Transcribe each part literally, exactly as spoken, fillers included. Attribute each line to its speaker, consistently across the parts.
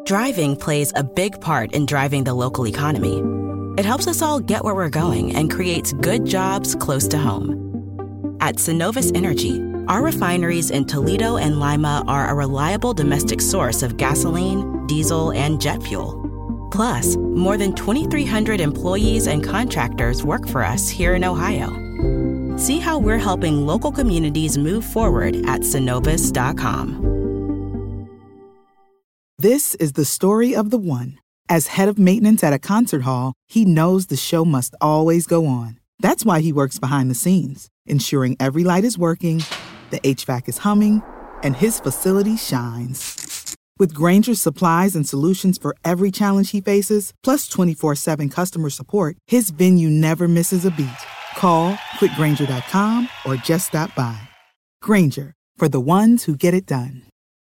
Speaker 1: Driving plays a big part in driving the local economy. It helps us all get where we're going and creates good jobs close to home. At Synovus Energy, our refineries in Toledo and Lima are a reliable domestic source of gasoline, diesel, and jet fuel. Plus, more than twenty-three hundred employees and contractors work for us here in Ohio. See how we're helping local communities move forward at Synovus dot com.
Speaker 2: This is the story of the one. As head of maintenance at a concert hall, he knows the show must always go on. That's why he works behind the scenes, ensuring every light is working, the H V A C is humming, and his facility shines. With Grainger's supplies and solutions for every challenge he faces, plus twenty-four seven customer support, his venue never misses a beat. Call quick grainger dot com or just stop by. Grainger, for the ones who get it done.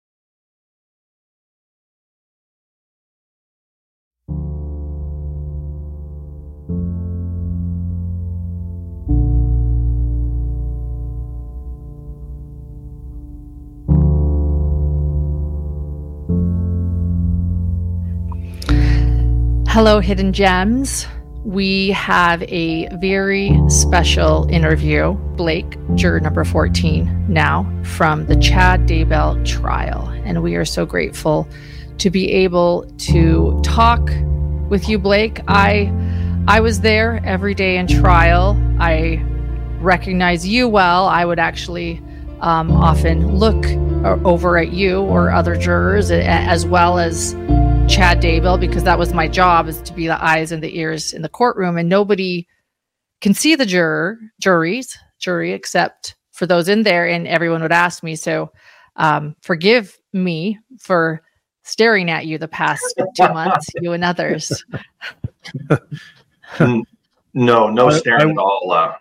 Speaker 3: Hello, Hidden Gems. We have a very special interview. Blake, juror number fourteen now, from the Chad Daybell trial. And we are so grateful to be able to talk with you, Blake. I I was there every day in trial. I recognize you well. I would actually um, often look over at you or other jurors, as well as Chad Daybell, because that was my job, is to be the eyes and the ears in the courtroom, and nobody can see the juror, juries, jury, except for those in there, and everyone would ask me. So um, forgive me for staring at you the past two months, you and others.
Speaker 4: no, no staring I, I, at all. Uh,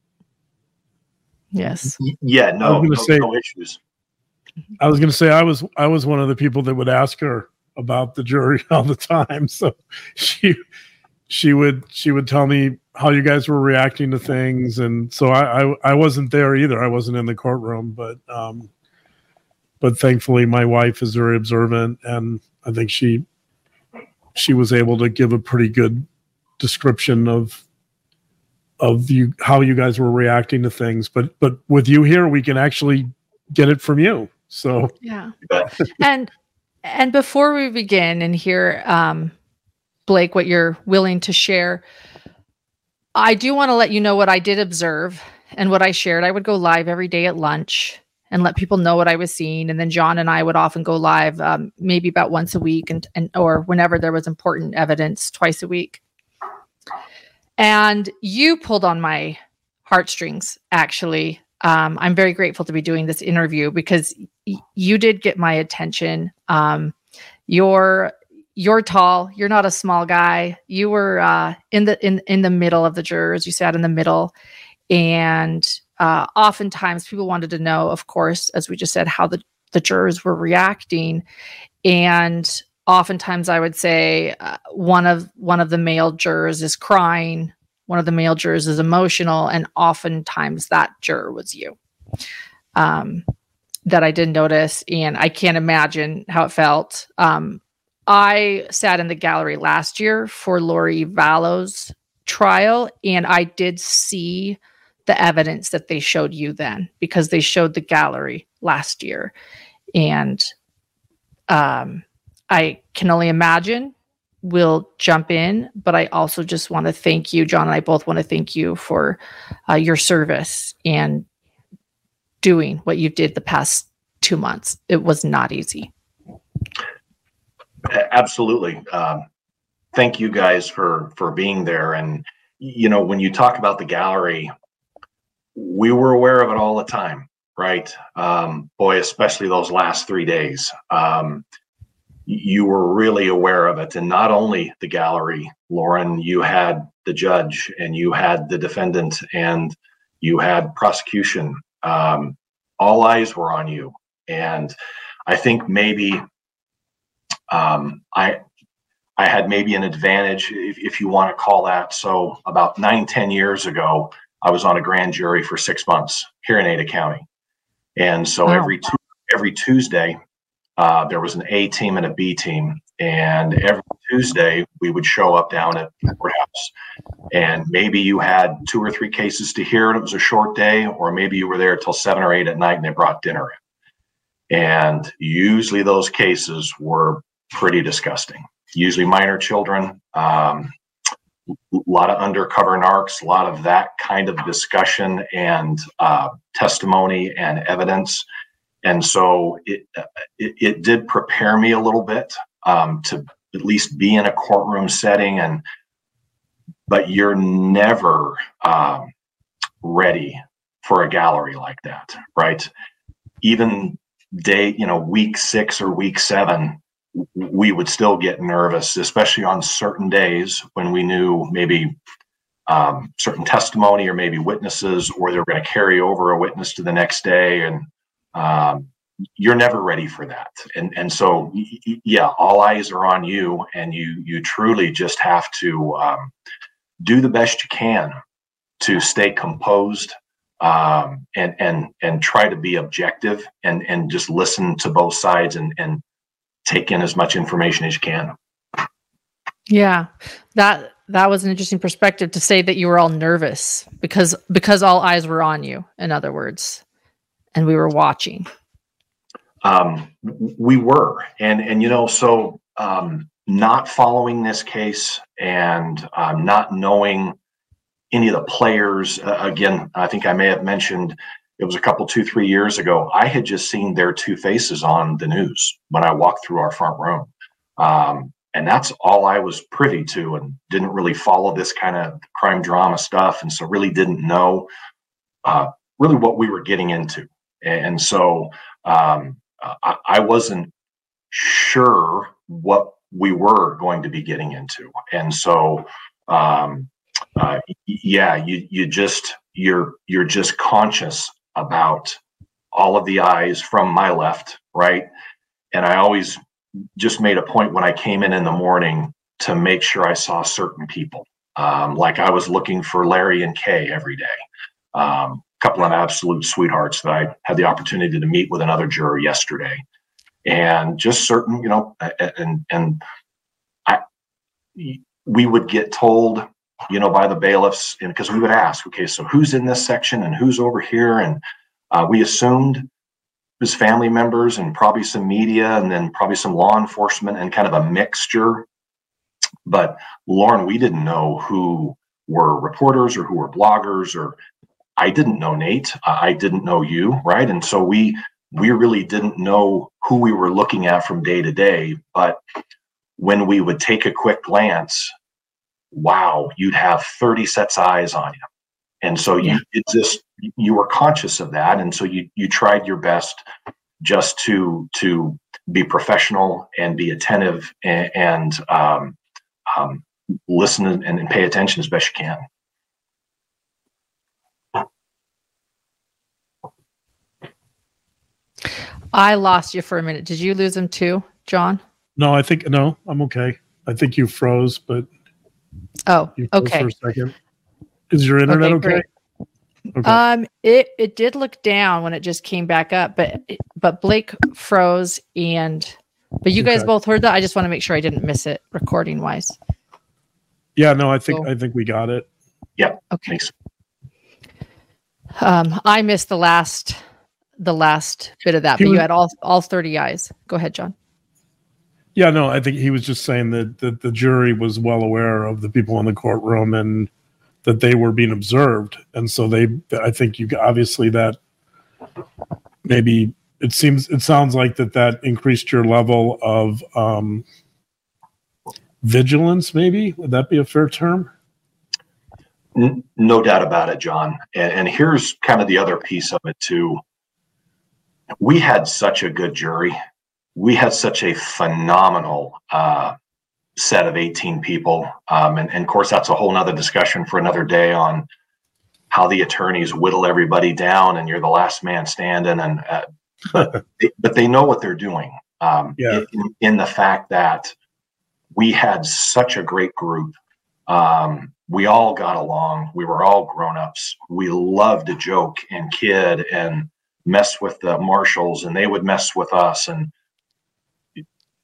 Speaker 3: yes.
Speaker 4: Yeah, no, no,
Speaker 5: say,
Speaker 4: no issues.
Speaker 5: I was going to say I was I was one of the people that would ask her about the jury all the time. So she she would she would tell me how you guys were reacting to things, and so I I, I wasn't there either. I wasn't in the courtroom, but um, but thankfully my wife is very observant, and I think she she was able to give a pretty good description of of you how you guys were reacting to things. But but with you here, we can actually get it from you. So
Speaker 3: yeah, and. And before we begin and hear, um, Blake, what you're willing to share, I do want to let you know what I did observe and what I shared. I would go live every day at lunch and let people know what I was seeing. And then John and I would often go live um, maybe about once a week and, and or whenever there was important evidence, twice a week. And you pulled on my heartstrings, actually. Um, I'm very grateful to be doing this interview because y- you did get my attention. Um, you're you're tall. You're not a small guy. You were uh, in the in in the middle of the jurors. You sat in the middle, and uh, oftentimes people wanted to know, of course, as we just said, how the the jurors were reacting. And oftentimes, I would say uh, one of one of the male jurors is crying. One of the male jurors is emotional, and oftentimes that juror was you. Um, that I did notice, and I can't imagine how it felt. Um, I sat in the gallery last year for Lori Vallow's trial, and I did see the evidence that they showed you then, because they showed the gallery last year. And um, I can only imagine. We'll jump in, but I also just want to thank you, John, and I both want to thank you for uh, your service and doing what you did the past two months. It was not easy.
Speaker 4: Absolutely. Um, thank you guys for, for being there. And, you know, when you talk about the gallery, we were aware of it all the time, right? Um, boy, especially those last three days. Um, you were really aware of it. And not only the gallery, Lauren, you had the judge and you had the defendant and you had prosecution. Um, all eyes were on you. And I think maybe um, I I had maybe an advantage, if, if you want to call that. So about nine, ten years ago, I was on a grand jury for six months here in Ada County. And so wow. every, every Tuesday, uh, there was an A team and a B team. And every Tuesday we would show up down at the courthouse, and maybe you had two or three cases to hear and it was a short day, or maybe you were there till seven or eight at night and they brought dinner in. And usually those cases were pretty disgusting. Usually minor children, um, a lot of undercover narcs, a lot of that kind of discussion and uh, testimony and evidence. And so it, it, it did prepare me a little bit um, to at least be in a courtroom setting. And but you're never um, ready for a gallery like that, right? Even day, you know, week six or week seven, we would still get nervous, especially on certain days when we knew maybe um, certain testimony or maybe witnesses, or they were going to carry over a witness to the next day. And um, you're never ready for that. And and so, yeah, all eyes are on you, and you you truly just have to um, do the best you can to stay composed um, and and and try to be objective and and just listen to both sides and and take in as much information as you can.
Speaker 3: Yeah, that that was an interesting perspective to say that you were all nervous because because all eyes were on you, in other words, and we were watching.
Speaker 4: Um, we were, and and you know, so um, not following this case and um, not knowing any of the players. Uh, again, I think I may have mentioned it was a couple, two, three years ago. I had just seen their two faces on the news when I walked through our front room. Um, and that's all I was privy to, and didn't really follow this kind of crime drama stuff. And so really didn't know uh, really what we were getting into. And so um, I, I wasn't sure what we were going to be getting into. And so, um, uh, yeah, you, you just, you're, you're just conscious about all of the eyes from my left, right? And I always just made a point when I came in in the morning to make sure I saw certain people. Um, like I was looking for Larry and Kay every day. Um, a couple of absolute sweethearts that I had the opportunity to meet with another juror yesterday. And just certain, you know, and and I, we would get told, you know, by the bailiffs, and because we would ask, okay, so who's in this section and who's over here? And uh, we assumed his family members and probably some media and then probably some law enforcement and kind of a mixture. But Lauren, we didn't know who were reporters or who were bloggers, or I didn't know Nate. Uh, I didn't know you, right? And so we we really didn't know who we were looking at from day to day. But when we would take a quick glance, wow, you'd have thirty sets of eyes on you. And so yeah. you it just you were conscious of that. And so you you tried your best just to to be professional and be attentive and, and um, um, listen and, and pay attention as best you can.
Speaker 3: I lost you for a minute. Did you lose him too, John?
Speaker 5: No, I think no, I'm okay. I think you froze, but
Speaker 3: oh,
Speaker 5: you froze
Speaker 3: okay.
Speaker 5: For a second. Is your internet okay? okay?
Speaker 3: Okay. Um, it it did look down when it just came back up, but but Blake froze, and but you guys okay. both heard that. I just want to make sure I didn't miss it recording wise.
Speaker 5: Yeah, no, I think so, I think we got it.
Speaker 4: Yeah.
Speaker 3: Okay.
Speaker 4: Thanks.
Speaker 3: Um, I missed the last the last bit of that, he but was, you had all all thirty eyes. Go ahead, John.
Speaker 5: Yeah, no, I think he was just saying that, that the jury was well aware of the people in the courtroom and that they were being observed. And so they, I think you obviously that maybe it seems, it sounds like that that increased your level of um, vigilance, maybe. Would that be a fair term?
Speaker 4: No doubt about it, John. And, and here's kind of the other piece of it too. We had such a good jury. We had such a phenomenal uh, set of eighteen people. Um, and, and of course, that's a whole nother discussion for another day on how the attorneys whittle everybody down and you're the last man standing. And uh, but, they, but they know what they're doing um,
Speaker 5: yeah.
Speaker 4: in, in the fact that we had such a great group. Um, we all got along. We were all grown-ups. We loved to joke and kid and mess with the marshals, and they would mess with us. And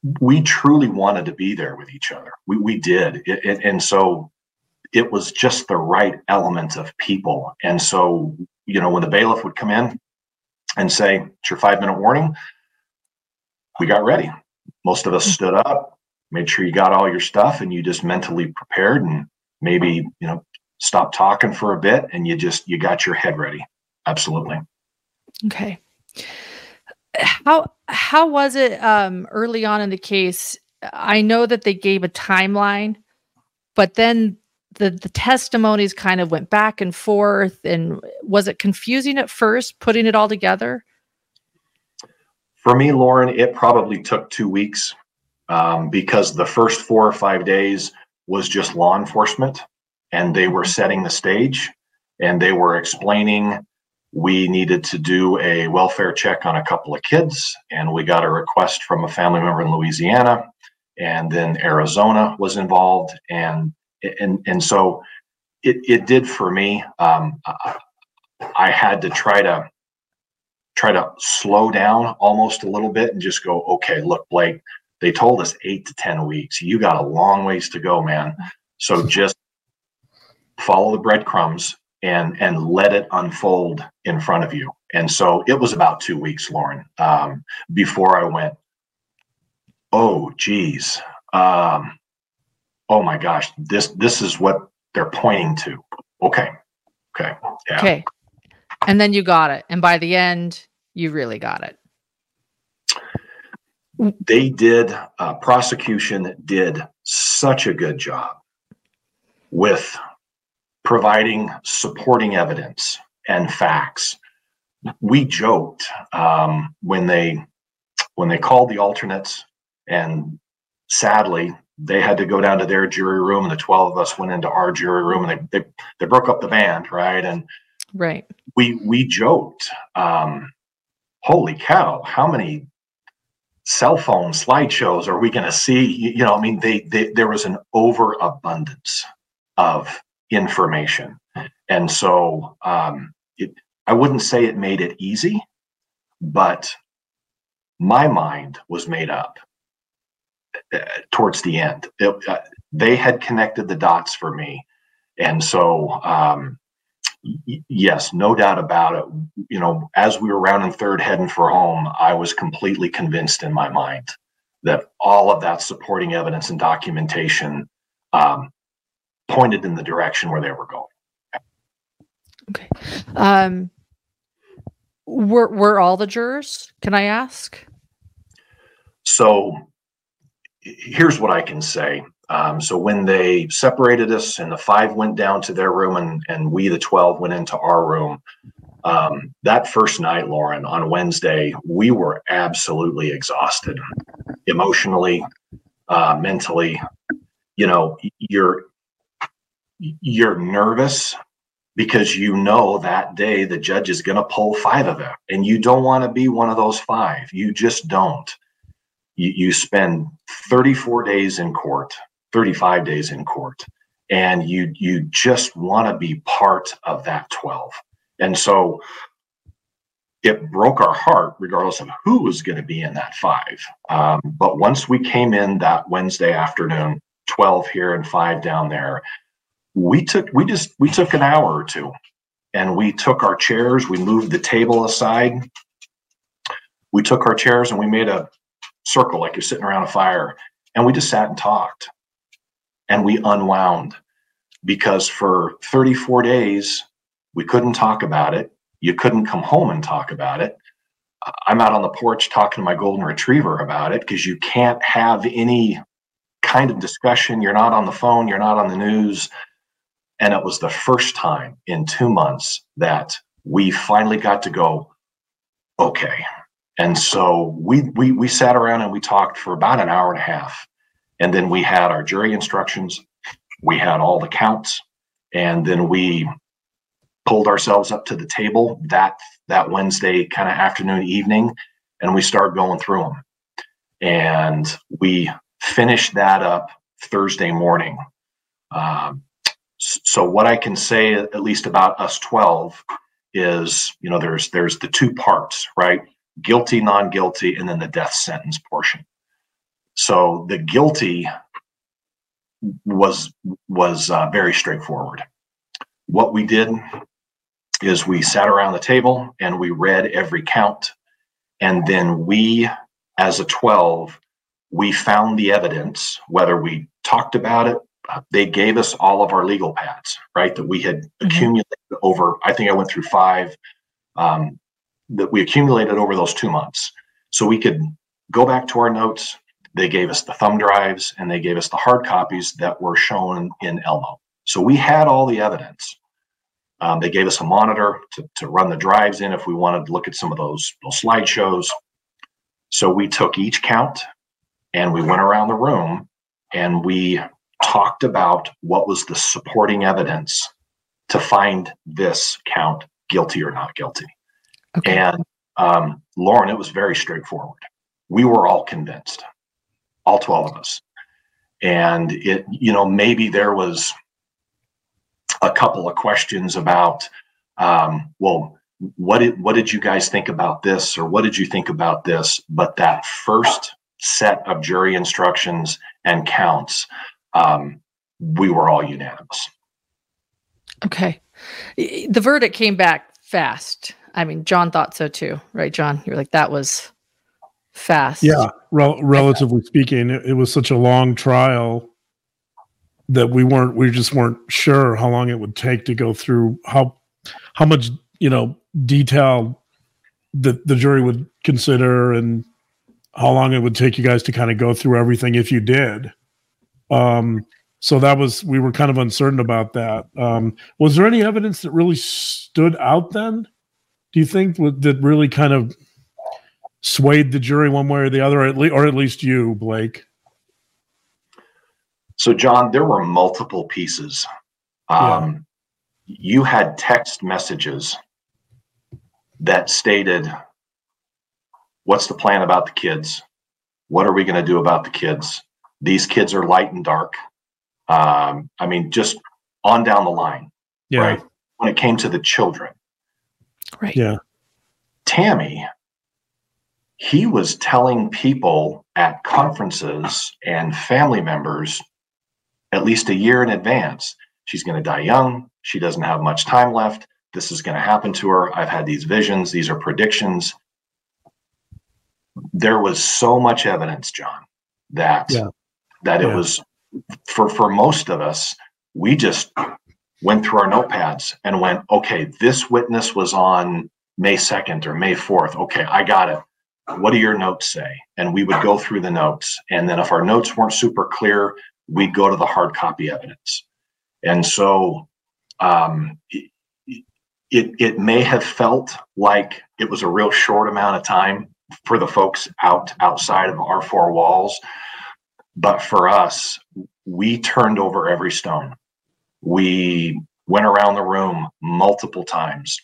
Speaker 4: we truly wanted to be there with each other. We we did, it, it, and so it was just the right element of people. And so, you know, when the bailiff would come in and say, "It's your five minute warning," we got ready. Most of us stood up, made sure you got all your stuff, and you just mentally prepared, and maybe, you know, stop talking for a bit, and you just you got your head ready. Absolutely.
Speaker 3: Okay. How how was it um, early on in the case? I know that they gave a timeline, but then the the testimonies kind of went back and forth. And was it confusing at first, putting it all together?
Speaker 4: For me, Lauren, it probably took two weeks um, because the first four or five days was just law enforcement, and they were setting the stage, and they were explaining. We needed to do a welfare check on a couple of kids, and we got a request from a family member in Louisiana, and then Arizona was involved, and and and so it it did for me. Um, I had to try to try to slow down almost a little bit and just go, okay, look, Blake, they told us eight to ten weeks. You got a long ways to go, man. So just follow the breadcrumbs and and let it unfold in front of you. And so it was about two weeks, Lauren, um, before I went, oh, geez. Um, oh, my gosh, this this is what they're pointing to. Okay. Okay. Yeah.
Speaker 3: Okay. And then you got it. And by the end, you really got it.
Speaker 4: They did, uh, prosecution did such a good job with providing supporting evidence and facts. We joked um, when they when they called the alternates, and sadly they had to go down to their jury room, and the twelve of us went into our jury room, and they they, they broke up the band, right? And
Speaker 3: right,
Speaker 4: we we joked, um, holy cow, how many cell phone slideshows are we going to see? You, you know, I mean, they, they there was an overabundance of information. And so um, it, I wouldn't say it made it easy, but my mind was made up uh, towards the end. It, uh, they had connected the dots for me. And so, um, y- yes, no doubt about it. You know, as we were rounding third heading for home, I was completely convinced in my mind that all of that supporting evidence and documentation um, pointed in the direction where they were going.
Speaker 3: Okay. Um, were were all the jurors? Can I ask?
Speaker 4: So here's what I can say. Um, so when they separated us and the five went down to their room, and, and we, the twelve, went into our room, um, that first night, Lauren, on Wednesday, we were absolutely exhausted, emotionally, uh, mentally. You know, you're you're nervous because you know that day the judge is going to pull five of them, and you don't want to be one of those five. You just don't. You, you spend thirty-four days in court, thirty-five days in court, and you you just want to be part of that twelve. And so it broke our heart, regardless of who was going to be in that five. Um, but once we came in that Wednesday afternoon, twelve here and five down there, we took we just we took an hour or two, and we took our chairs, we moved the table aside, we took our chairs and we made a circle like you're sitting around a fire, and we just sat and talked, and we unwound, because for thirty-four days we couldn't talk about it. You couldn't come home and talk about it. I'm out on the porch talking to my golden retriever about it, because you can't have any kind of discussion. You're not on the phone, you're not on the news. And it was the first time in two months that we finally got to go, okay. And so we we we sat around and we talked for about an hour and a half. And then we had our jury instructions, we had all the counts, and then we pulled ourselves up to the table that that Wednesday kind of afternoon, evening, and we started going through them. And we finished that up Thursday morning. Um, so what I can say, at least about us twelve, is, you know, there's there's the two parts, right? Guilty, non-guilty, and then the death sentence portion. So the guilty was was uh, very straightforward. What we did is we sat around the table and we read every count, and then we, as a twelve, we found the evidence, whether we talked about it. Uh, they gave us all of our legal pads, right, that we had mm-hmm. accumulated over, I think I went through five, um, that we accumulated over those two months. So we could go back to our notes. They gave us the thumb drives and they gave us the hard copies that were shown in Elmo. So we had all the evidence. Um, they gave us a monitor to, to run the drives in if we wanted to look at some of those, those slideshows. So we took each count and we went around the room and we talked about what was the supporting evidence to find this count guilty or not guilty. Okay. And um, Lauren, it was very straightforward. We were all convinced, all twelve of us. And it, you know, maybe there was a couple of questions about, um, well, what did what did you guys think about this, or what did you think about this? But that first set of jury instructions and counts, um, we were all unanimous.
Speaker 3: Okay. The verdict came back fast. I mean, John thought so too, right, John? You're like, that was fast.
Speaker 5: Yeah, rel- relatively speaking, it, it was such a long trial that we weren't, we just weren't sure how long it would take to go through how, how much, you know, detail that the jury would consider and how long it would take you guys to kind of go through everything if you did. Um, so that was, we were kind of uncertain about that. Um, was there any evidence that really stood out then? Do you think that really kind of swayed the jury one way or the other, or at, le- or at least you, Blake?
Speaker 4: So, John, there were multiple pieces. Um, yeah. You had text messages that stated, what's the plan about the kids? What are we going to do about the kids? These kids are light and dark. Um, I mean, just on down the line,
Speaker 5: yeah.
Speaker 4: right? When it came to the children.
Speaker 3: Right.
Speaker 5: Yeah.
Speaker 4: Tammy, he was telling people at conferences and family members at least a year in advance, she's going to die young. She doesn't have much time left. This is going to happen to her. I've had these visions. These are predictions. There was so much evidence, John, that yeah. that it yeah. was for for most of us. We just went through our notepads and went, okay, this witness was on May second or May fourth. Okay, I got it. What do your notes say? And we would go through the notes. And then if our notes weren't super clear, we'd go to the hard copy evidence. And so um, it, it, it may have felt like it was a real short amount of time for the folks out outside of our four walls. But for us, we turned over every stone. We went around the room multiple times.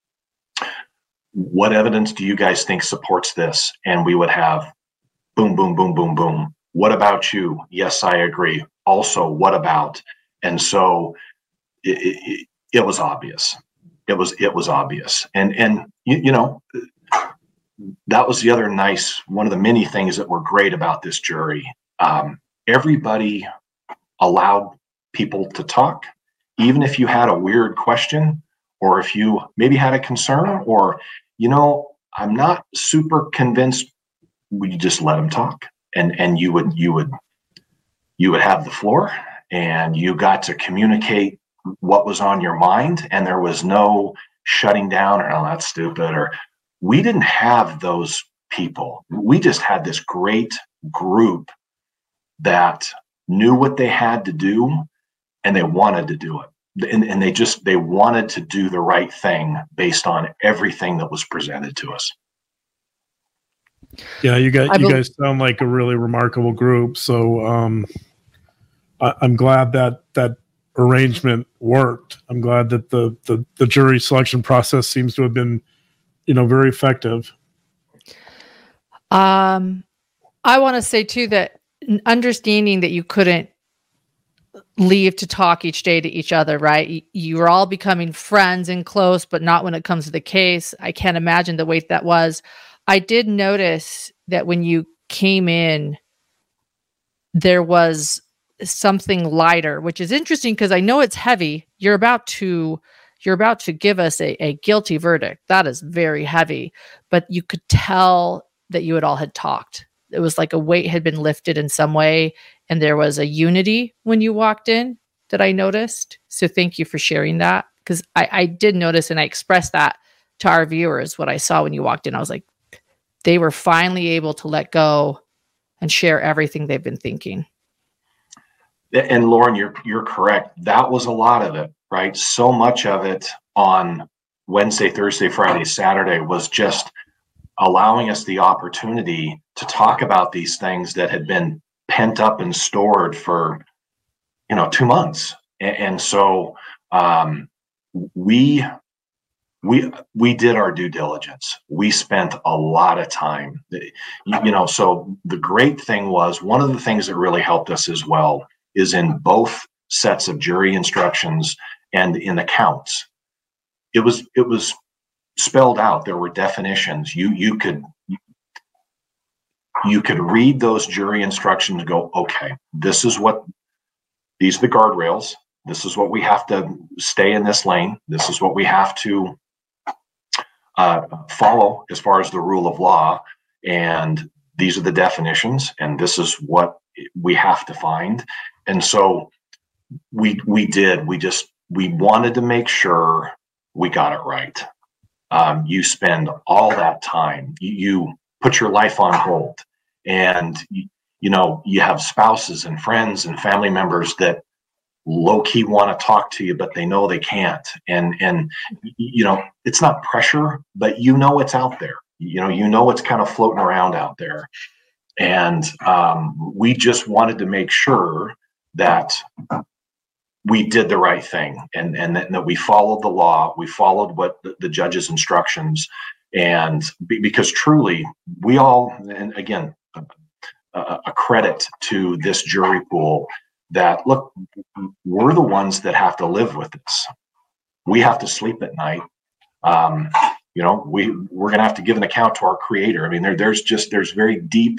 Speaker 4: What evidence do you guys think supports this? And we would have boom, boom, boom, boom, boom. What about you? Yes, I agree. Also, what about? And so it, it, it was obvious. It was it was obvious. And and you, you know, that was the other nice, one of the many things that were great about this jury. Um, everybody allowed people to talk, even if you had a weird question, or if you maybe had a concern, or, you know, I'm not super convinced. We just let them talk, and and you would you would you would have the floor, and you got to communicate what was on your mind, and there was no shutting down or, oh, that's stupid, or we didn't have those people. We just had this great group that knew what they had to do, and they wanted to do it. And, and they just, they wanted to do the right thing based on everything that was presented to us.
Speaker 5: Yeah, you guys, you guys sound like a really remarkable group. So um, I, I'm glad that that arrangement worked. I'm glad that the, the the jury selection process seems to have been, you know, very effective.
Speaker 3: Um, I want to say too that understanding that you couldn't leave to talk each day to each other, right? You were all becoming friends and close, but not when it comes to the case. I can't imagine the weight that was. I did notice that when you came in, there was something lighter, which is interesting because I know it's heavy. You're about to you're about to give us a, a guilty verdict. That is very heavy, but you could tell that you had all had talked. It was like a weight had been lifted in some way, and there was a unity when you walked in that I noticed. So thank you for sharing that, because I, I did notice, and I expressed that to our viewers, what I saw when you walked in. I was like, they were finally able to let go and share everything they've been thinking.
Speaker 4: And Lauren, you're you're correct. That was a lot of it, right? So much of it on Wednesday, Thursday, Friday, Saturday was just allowing us the opportunity to talk about these things that had been pent up and stored for, you know, two months. And, and so um, we we we did our due diligence. We spent a lot of time, you, you know. So the great thing was, one of the things that really helped us as well is in both sets of jury instructions and in the counts, it was it was spelled out. There were definitions. You you could you could read those jury instructions and go, okay, this is what, these are the guardrails. This is what we have to stay in this lane. This is what we have to uh, follow as far as the rule of law. And these are the definitions. And this is what we have to find. And so we we did. We just we wanted to make sure we got it right. Um, you spend all that time. You, you put your life on hold, and you, you know you have spouses and friends and family members that low key want to talk to you, but they know they can't. And and you know it's not pressure, but you know it's out there. You know you know it's kind of floating around out there. And um, we just wanted to make sure that we did the right thing, and, and that, that we followed the law. We followed what the, the judge's instructions, and be, because truly we all, and again, a, a credit to this jury pool that, look, we're the ones that have to live with this. We have to sleep at night. Um, you know, we, we're going to have to give an account to our creator. I mean, there, there's just, there's very deep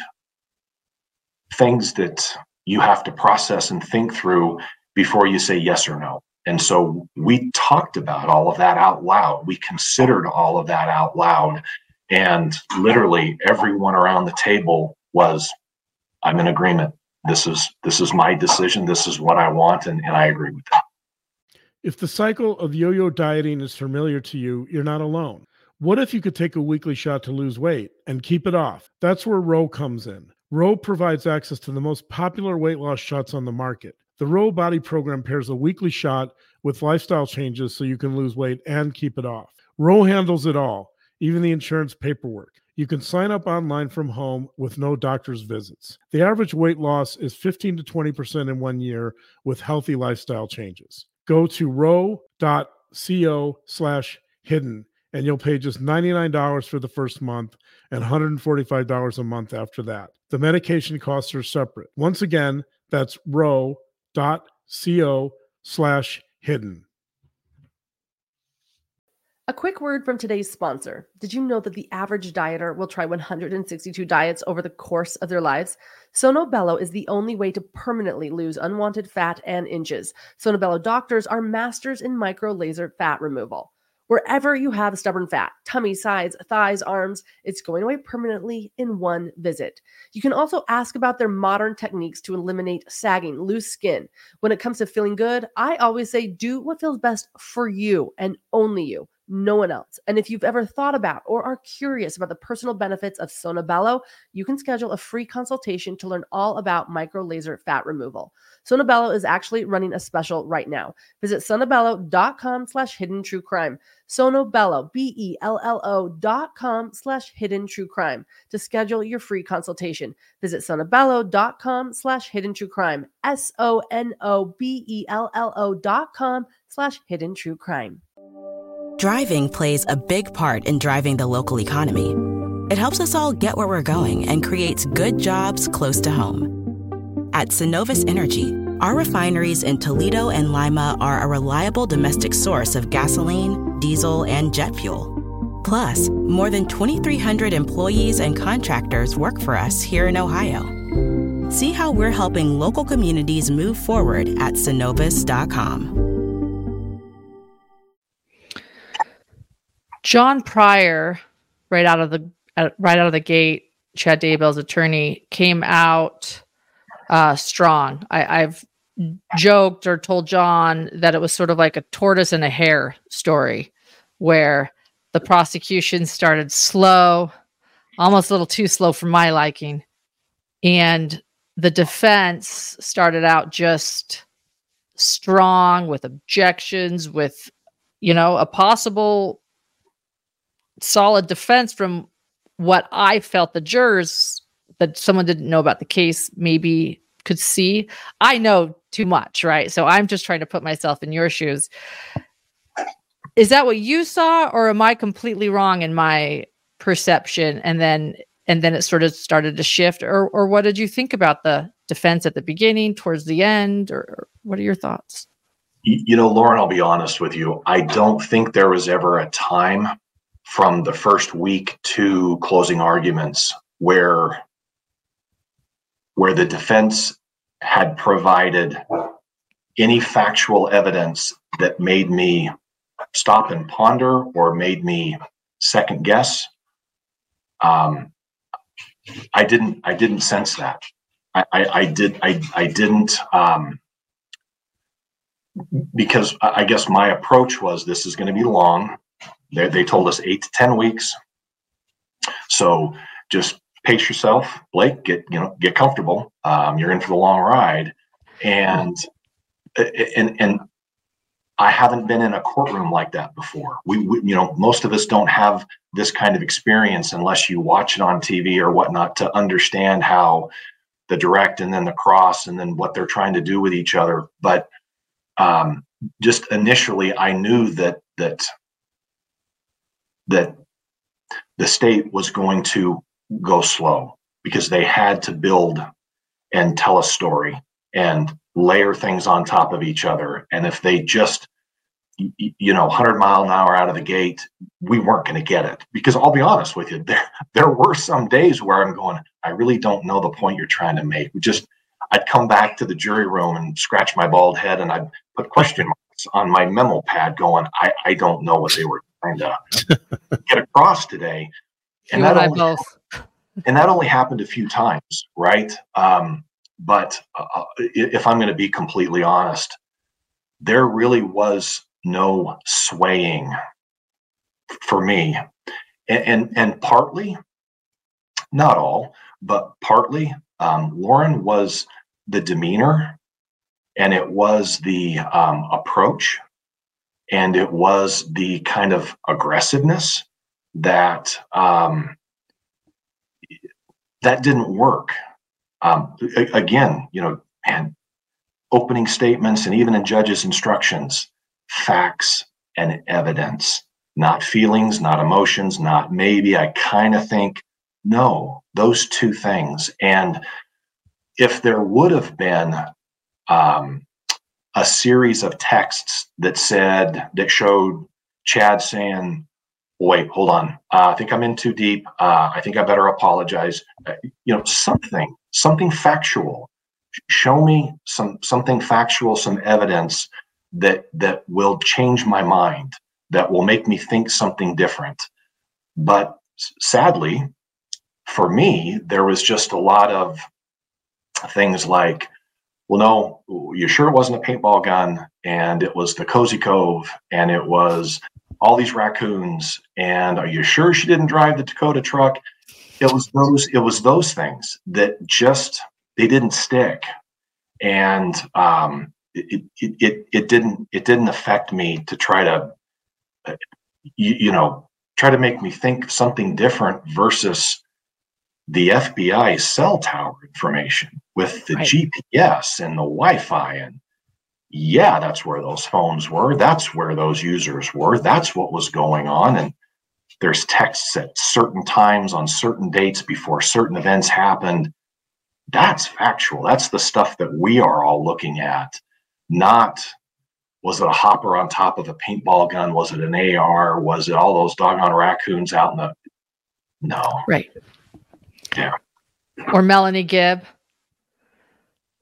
Speaker 4: things that you have to process and think through before you say yes or no. And so we talked about all of that out loud. We considered all of that out loud. And literally everyone around the table was, I'm in agreement. This is this is my decision. This is what I want. And, and I agree with that.
Speaker 5: If the cycle of yo-yo dieting is familiar to you, you're not alone. What if you could take a weekly shot to lose weight and keep it off? That's where Ro comes in. Ro provides access to the most popular weight loss shots on the market. The Ro Body Program pairs a weekly shot with lifestyle changes so you can lose weight and keep it off. Ro handles it all, even the insurance paperwork. You can sign up online from home with no doctor's visits. The average weight loss is fifteen to twenty percent in one year with healthy lifestyle changes. Go to ro.co slash hidden and you'll pay just ninety-nine dollars for the first month and one hundred forty-five dollars a month after that. The medication costs are separate. Once again, that's ro.co slash hidden.
Speaker 6: A quick word from today's sponsor. Did you know that the average dieter will try one hundred sixty-two diets over the course of their lives? Sono Bello is the only way to permanently lose unwanted fat and inches. Sono Bello doctors are masters in micro laser fat removal. Wherever you have stubborn fat, tummy, sides, thighs, arms, it's going away permanently in one visit. You can also ask about their modern techniques to eliminate sagging, loose skin. When it comes to feeling good, I always say do what feels best for you and only you. No one else. And if you've ever thought about or are curious about the personal benefits of Sono Bello, you can schedule a free consultation to learn all about micro laser fat removal. Sono Bello is actually running a special right now. Visit sonobello.com slash hidden true crime. Sono Bello, B E L L O dot com slash hidden true crime to schedule your free consultation. Visit sonobello.com slash hidden true crime. S O N O B E L L O dot com slash hidden true crime.
Speaker 1: Driving plays a big part in driving the local economy. It helps us all get where we're going and creates good jobs close to home. At Synovus Energy, our refineries in Toledo and Lima are a reliable domestic source of gasoline, diesel, and jet fuel. Plus, more than twenty-three hundred employees and contractors work for us here in Ohio. See how we're helping local communities move forward at Synovus dot com.
Speaker 3: John Pryor, right out of the uh, right out of the gate, Chad Daybell's attorney, came out uh, strong. I, I've joked or told John that it was sort of like a tortoise and a hare story, where the prosecution started slow, almost a little too slow for my liking, and the defense started out just strong with objections, with, you know, a possible solid defense from what I felt the jurors that someone didn't know about the case maybe could see. I know too much, right? So I'm just trying to put myself in your shoes. Is that what you saw, or am I completely wrong in my perception? And then and then it sort of started to shift, or or what did you think about the defense at the beginning, towards the end, or, or what are your thoughts?
Speaker 4: You know, Lauren, I'll be honest with you. I don't think there was ever a time from the first week to closing arguments where where the defense had provided any factual evidence that made me stop and ponder or made me second guess. Um, I didn't. I didn't sense that. I, I, I did. I, I didn't. Um, because I guess my approach was, this is going to be long. They, they told us eight to ten weeks. So just pace yourself, Blake. Get you know get comfortable. Um, you're in for the long ride, and and and I haven't been in a courtroom like that before. We, we you know most of us don't have this kind of experience unless you watch it on T V or whatnot to understand how the direct and then the cross and then what they're trying to do with each other. But um, just initially, I knew that that that the state was going to go slow because they had to build and tell a story and layer things on top of each other. And if they just, you know, one hundred mile an hour out of the gate, we weren't going to get it. Because I'll be honest with you, there there were some days where I'm going, I really don't know the point you're trying to make. We just, I'd come back to the jury room and scratch my bald head and I'd put question marks on my memo pad going, I, I don't know what they were trying to get across today. And
Speaker 3: you
Speaker 4: that,
Speaker 3: and
Speaker 4: only,
Speaker 3: I both.
Speaker 4: and that only happened a few times, right? Um, but uh, if I'm going to be completely honest, there really was no swaying for me. And, and, and partly, not all, but partly, um, Lauren, was the demeanor, and it was the um, approach, and it was the kind of aggressiveness that um, that didn't work. Um, again, you know, and opening statements, and even in judges' instructions, facts and evidence, not feelings, not emotions, not maybe, I kind of think, no, those two things. And if there would have been um, a series of texts that said, that showed Chad saying, wait, hold on, uh, I think I'm in too deep. Uh, I think I better apologize. Uh, you know, something, something factual. Show me some something factual, some evidence that that will change my mind, that will make me think something different. But sadly, for me, there was just a lot of things like, well, no, you sure it wasn't a paintball gun, and it was the Cozy Cove, and it was all these raccoons, and are you sure she didn't drive the Dakota truck? It was those, it was those things that just, they didn't stick. And um, it, it, it, it didn't, it didn't affect me to try to, uh, you, you know, try to make me think something different versus the F B I cell tower information with the right. G P S and the Wi-Fi. And yeah, that's where those phones were. That's where those users were. That's what was going on. And there's texts at certain times on certain dates before certain events happened. That's factual. That's the stuff that we are all looking at. Not, was it a hopper on top of a paintball gun? Was it an A R? Was it all those doggone raccoons out in the, no.
Speaker 3: Right.
Speaker 4: Yeah.
Speaker 3: Or Melanie Gibb.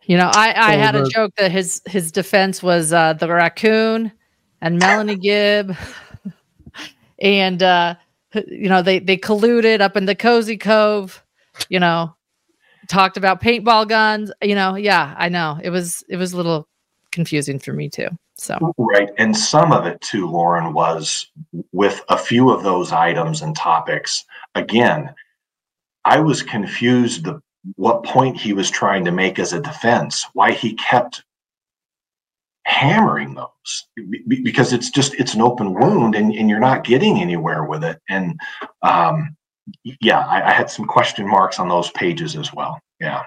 Speaker 3: You know, I, I
Speaker 5: So
Speaker 3: had a
Speaker 5: the-
Speaker 3: joke that his his defense was uh, the raccoon and Melanie Gibb, and uh, you know they they colluded up in the Cozy Cove. You know, talked about paintball guns. You know, yeah, I know it was it was a little confusing for me too. So
Speaker 4: Right. And some of it too, Lauren, was with a few of those items and topics. Again, I was confused the what point he was trying to make as a defense, why he kept hammering those, Be- because it's just it's an open wound and, and you're not getting anywhere with it. And um, yeah, I, I had some question marks on those pages as well. Yeah.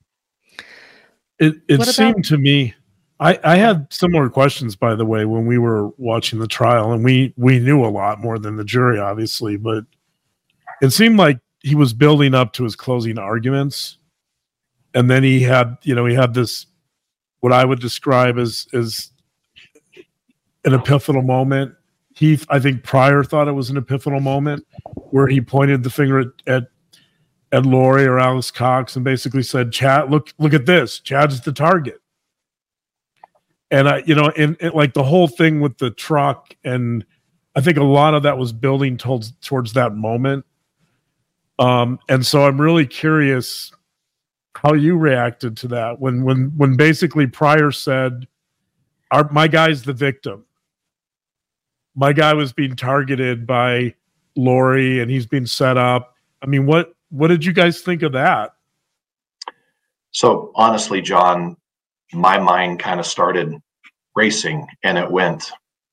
Speaker 5: It it
Speaker 3: What about-
Speaker 5: seemed to me, I, I had similar questions, by the way, when we were watching the trial, and we we knew a lot more than the jury, obviously, but it seemed like he was building up to his closing arguments, and then he had, you know, he had this what I would describe as as an epiphanal moment. He, I think, Pryor thought it was an epiphanal moment where he pointed the finger at, at at Lori or Alice Cox and basically said, "Chad, look look at this. Chad's the target." And I, you know, and, and like the whole thing with the truck, and I think a lot of that was building towards towards that moment. Um, and so I'm really curious how you reacted to that when when when basically Pryor said, "Our my guy's the victim. My guy was being targeted by Lori, and he's being set up." I mean, what what did you guys think of that?
Speaker 4: So honestly, John, my mind kind of started racing and it went,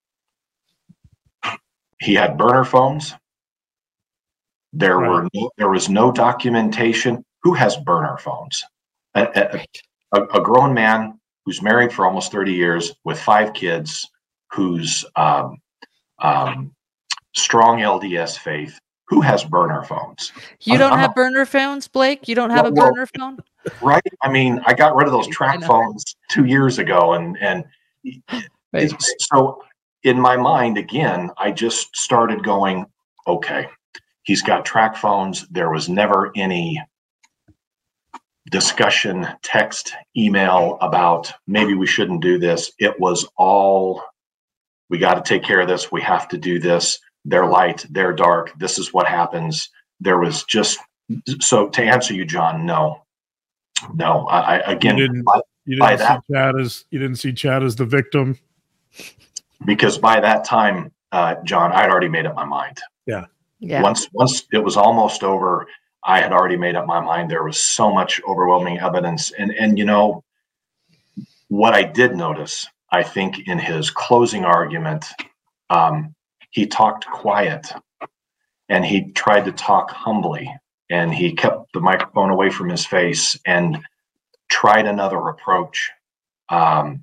Speaker 4: he had burner phones. There
Speaker 5: Right.
Speaker 4: were no, there was no documentation. Who has burner phones? A, a, a, a grown man who's married for almost thirty years with five kids, who's um, um, strong L D S faith. Who has burner phones?
Speaker 3: you
Speaker 4: I'm-
Speaker 3: don't
Speaker 4: I'm
Speaker 3: have
Speaker 4: a-
Speaker 3: burner phones, Blake? You don't have a
Speaker 4: Well, well,
Speaker 3: burner phone?
Speaker 4: Right? I mean, I got rid of those
Speaker 3: I
Speaker 4: track
Speaker 3: know.
Speaker 4: phones two years ago, and and
Speaker 3: Right.
Speaker 4: it's- so in my mind, again, I just started going, okay, he's got track phones. There was never any discussion, text, email about maybe we shouldn't do this. It was all, we got to take care of this. We have to do this. They're light, they're dark. This is what happens. There was just, so to answer you, John, no, no. I, I again,
Speaker 5: You didn't-
Speaker 4: by,
Speaker 5: You
Speaker 4: By
Speaker 5: didn't
Speaker 4: that-
Speaker 5: see Chad as you didn't see Chad as the victim.
Speaker 4: because by that time, uh, John, I had already made up my mind.
Speaker 3: Yeah.
Speaker 4: Once once it was almost over, I had already made up my mind. There was so much overwhelming evidence. And and you know, what I did notice, I think in his closing argument, um, he talked quiet and he tried to talk humbly, and he kept the microphone away from his face and tried another approach. Um,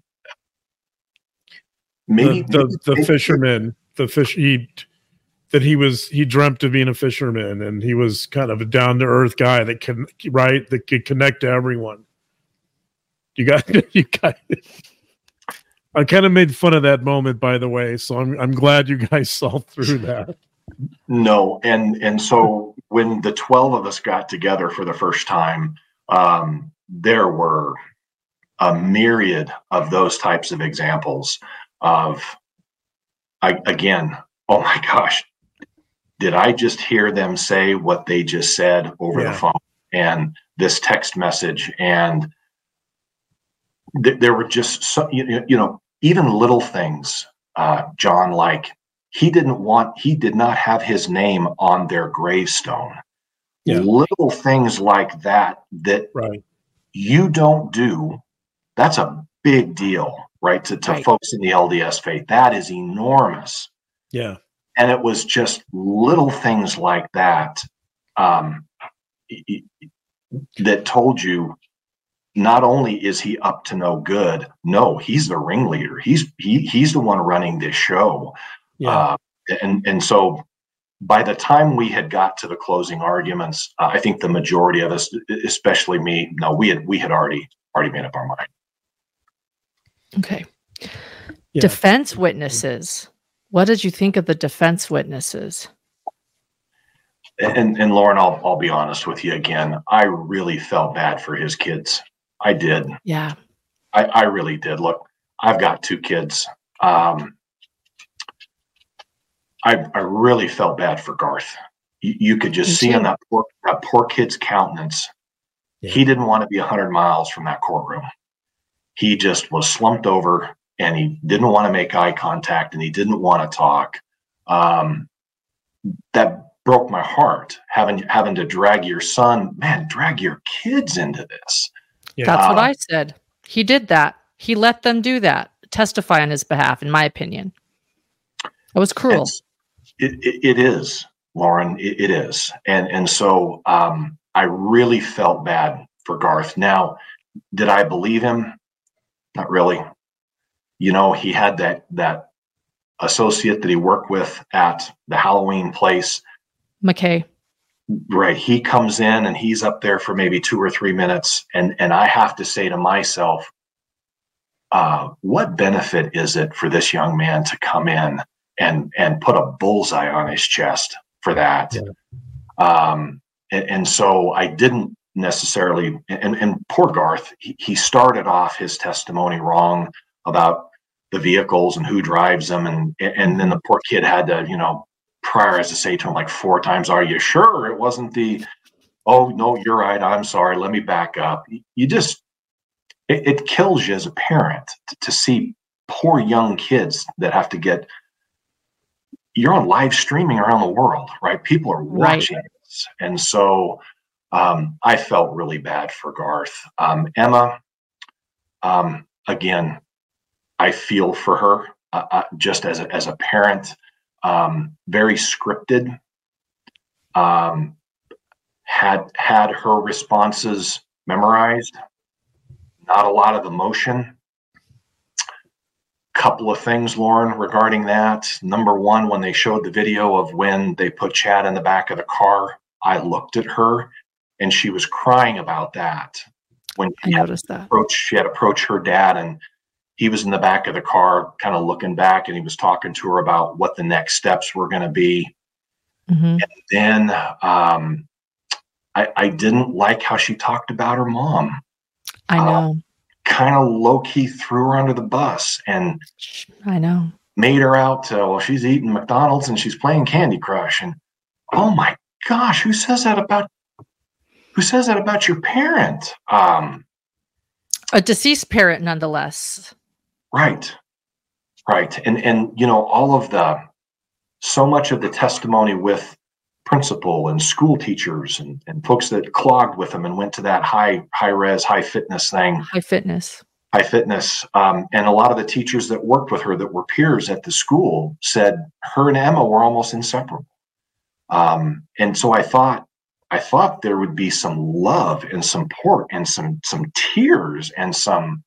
Speaker 4: maybe
Speaker 5: the the, the
Speaker 4: maybe-
Speaker 5: fisherman, the fish he that he was he dreamt of being a fisherman, and he was kind of a down to earth guy that can right that could connect to everyone. You got you got. I kind of made fun of that moment, by the way, so I'm I'm glad you guys saw through that.
Speaker 4: No, and and so when the twelve of us got together for the first time, um, there were a myriad of those types of examples of, I, again, oh my gosh, did I just hear them say what they just said over
Speaker 5: Yeah.
Speaker 4: the phone and this text message? And th- there were just so, you, you know, even little things, uh, John, like he didn't want, he did not have his name on their gravestone.
Speaker 5: Yeah.
Speaker 4: Little things like that, that
Speaker 5: Right.
Speaker 4: you don't do. That's a big deal, right? To, to
Speaker 3: Right.
Speaker 4: folks in the L D S faith, that is enormous.
Speaker 5: Yeah.
Speaker 4: And it was just little things like that um, y- y- that told you not only is he up to no good, no, he's the ringleader. He's he he's the one running this show.
Speaker 5: Yeah.
Speaker 4: Uh, and and so by the time we had got to the closing arguments, uh, I think the majority of us, especially me, no, we had we had already already made up our mind.
Speaker 3: Okay.
Speaker 5: Yeah.
Speaker 3: Defense witnesses. What did you think of the defense witnesses?
Speaker 4: And and Lauren, I'll I'll be honest with you again. I really felt bad for his kids. I did.
Speaker 3: Yeah.
Speaker 4: I, I really did. Look, I've got two kids. Um, I, I really felt bad for Garth. You, you could just
Speaker 3: Me
Speaker 4: see
Speaker 3: too.
Speaker 4: on that poor, that poor kid's countenance.
Speaker 7: Yeah.
Speaker 4: He didn't want to be a hundred miles from that courtroom. He just was slumped over and he didn't want to make eye contact and he didn't want to talk. Um, that broke my heart, having having to drag your son, man, drag your kids into this.
Speaker 7: Yeah.
Speaker 3: That's what
Speaker 4: Um,
Speaker 3: I said. He did that. He let them do that, testify on his behalf, in my opinion. It was cruel.
Speaker 4: It's- It, it, it is, Lauren. It, it is, and and so um, I really felt bad for Garth. Now, did I believe him? Not really. You know, he had that that associate that he worked with at the Halloween place.
Speaker 3: McKay.
Speaker 4: Right. He comes in and he's up there for maybe two or three minutes, and and I have to say to myself, uh, what benefit is it for this young man to come in and and put a bullseye on his chest for that?
Speaker 7: Yeah.
Speaker 4: Um, and, and so I didn't necessarily, and, and poor Garth, he, he started off his testimony wrong about the vehicles and who drives them. And, and then the poor kid had to, you know, Pryor has to say to him like four times, are you sure it wasn't the, oh, no, you're right. I'm sorry. Let me back up. You just, it, it kills you as a parent to, to see poor young kids that have to get, you're on live streaming around the world, right? People are watching
Speaker 3: Right.
Speaker 4: this. And so um, I felt really bad for Garth. Um, Emma, um, again, I feel for her uh, uh, just as a, as a parent, um, very scripted, um, had, had her responses memorized, not a lot of emotion. Couple of things, Lauren, regarding that. Number one, when they showed the video of when they put Chad in the back of the car, I looked at her and she was crying about that. When
Speaker 3: I
Speaker 4: she had
Speaker 3: noticed that.
Speaker 4: approached, she had approached her dad and he was in the back of the car, kind of looking back, and he was talking to her about what the next steps were going to be.
Speaker 3: Mhm.
Speaker 4: And then um, I, I didn't like how she talked about her mom.
Speaker 3: I know.
Speaker 4: Kind of low key threw her under the bus and
Speaker 3: I know.
Speaker 4: made her out to, well, she's eating McDonald's and she's playing Candy Crush. And oh my gosh, who says that about who says that about your parent? Um,
Speaker 3: A deceased parent, nonetheless.
Speaker 4: right, right, and and you know all of the so much of the testimony with principal and school teachers and, and folks that clogged with them and went to that high high res high fitness thing.
Speaker 3: High fitness.
Speaker 4: High fitness. Um, and a lot of the teachers that worked with her that were peers at the school said her and Emma were almost inseparable. Um, and so I thought, I thought there would be some love and support and some, some tears and some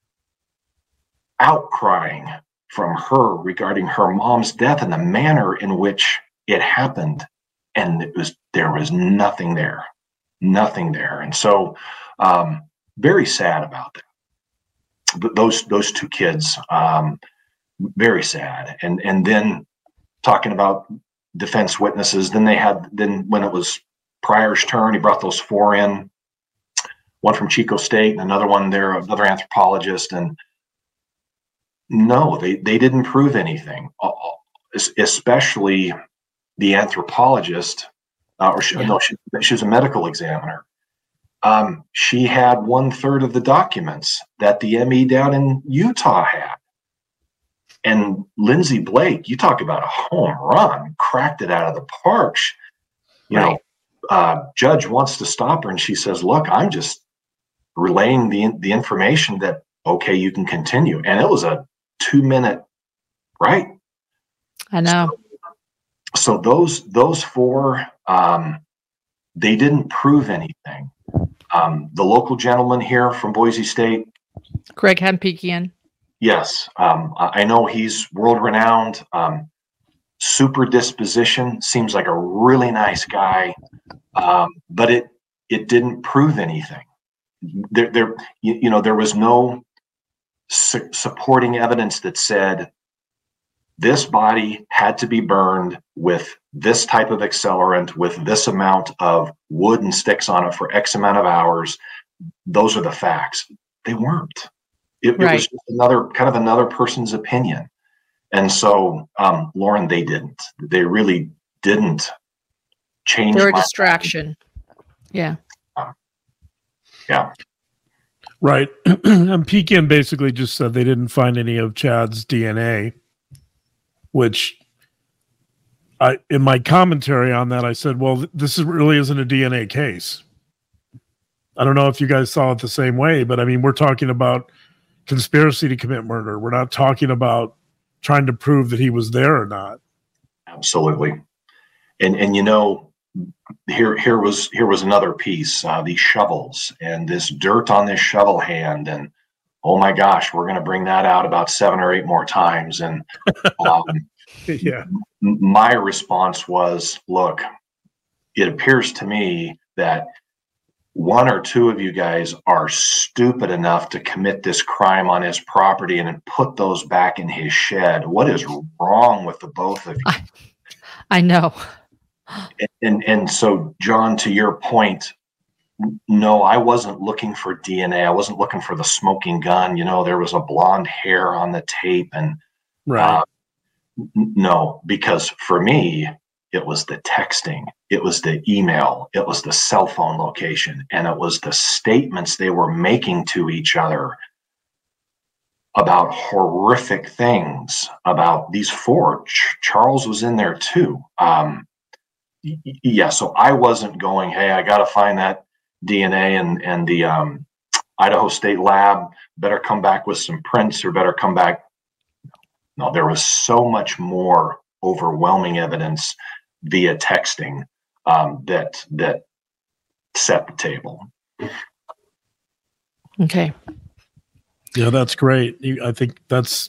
Speaker 4: outcrying from her regarding her mom's death and the manner in which it happened. And it was, there was nothing there, nothing there. And so, um, very sad about that. But those those two kids, um, very sad. And and then talking about defense witnesses, then they had then when it was Pryor's turn, he brought those four in, one from Chico State and another one there, another anthropologist. And no, they they didn't prove anything, especially the anthropologist, uh, or she,
Speaker 3: Yeah.
Speaker 4: no, she, she was a medical examiner. Um, she had one third of the documents that the M E down in Utah had. And Lindsay Blake, you talk about a home run, cracked it out of the park. She- You
Speaker 3: Right.
Speaker 4: know, uh, judge wants to stop her and she says, look, I'm just relaying the, the information that, okay, you can continue. And it was a two minute, right?
Speaker 3: I know.
Speaker 4: So those, those four, um, they didn't prove anything. Um, the local gentleman here from Boise State,
Speaker 3: Greg Hempekian.
Speaker 4: yes, um, I I know he's world renowned, um, super disposition, seems like a really nice guy, um, but it it didn't prove anything. There, there, you, you know, there was no su- supporting evidence that said this body had to be burned with this type of accelerant, with this amount of wood and sticks on it for X amount of hours. those are the facts. They weren't. It,
Speaker 3: Right.
Speaker 4: it was just another kind of another person's opinion. And so, um, Lauren, they didn't. They really didn't change.
Speaker 3: They're a
Speaker 4: my
Speaker 3: distraction. Yeah.
Speaker 4: mind. Yeah.
Speaker 5: Right. And Pekin basically just said they didn't find any of Chad's D N A, which I, in my commentary on that, I said, well, th- this is, really isn't a D N A case. I don't know if you guys saw it the same way, but I mean, we're talking about conspiracy to commit murder. We're not talking about trying to prove that he was there or not.
Speaker 4: Absolutely. And, and, you know, here, here was, here was another piece, uh, these shovels and this dirt on this shovel hand. And, oh my gosh, we're going to bring that out about seven or eight more times. And, um,
Speaker 5: Yeah.
Speaker 4: m- my response was, look, it appears to me that one or two of you guys are stupid enough to commit this crime on his property and then put those back in his shed. What is wrong with the both of you?
Speaker 3: I, I know.
Speaker 4: And and so, John, to your point, no, I wasn't looking for D N A. I wasn't looking for the smoking gun. You know, there was a blonde hair on the tape, and
Speaker 5: Right.
Speaker 4: uh, n- no, because for me, it was the texting, it was the email, it was the cell phone location, and it was the statements they were making to each other about horrific things about these four. Ch- Charles was in there too. Um, y- y- yeah, so I wasn't going, hey, I got to find that D N A, and and the um, Idaho State Lab better come back with some prints or better come back. No, there was so much more overwhelming evidence via texting um, that that set the table.
Speaker 3: Okay.
Speaker 5: Yeah, that's great. You, I think that's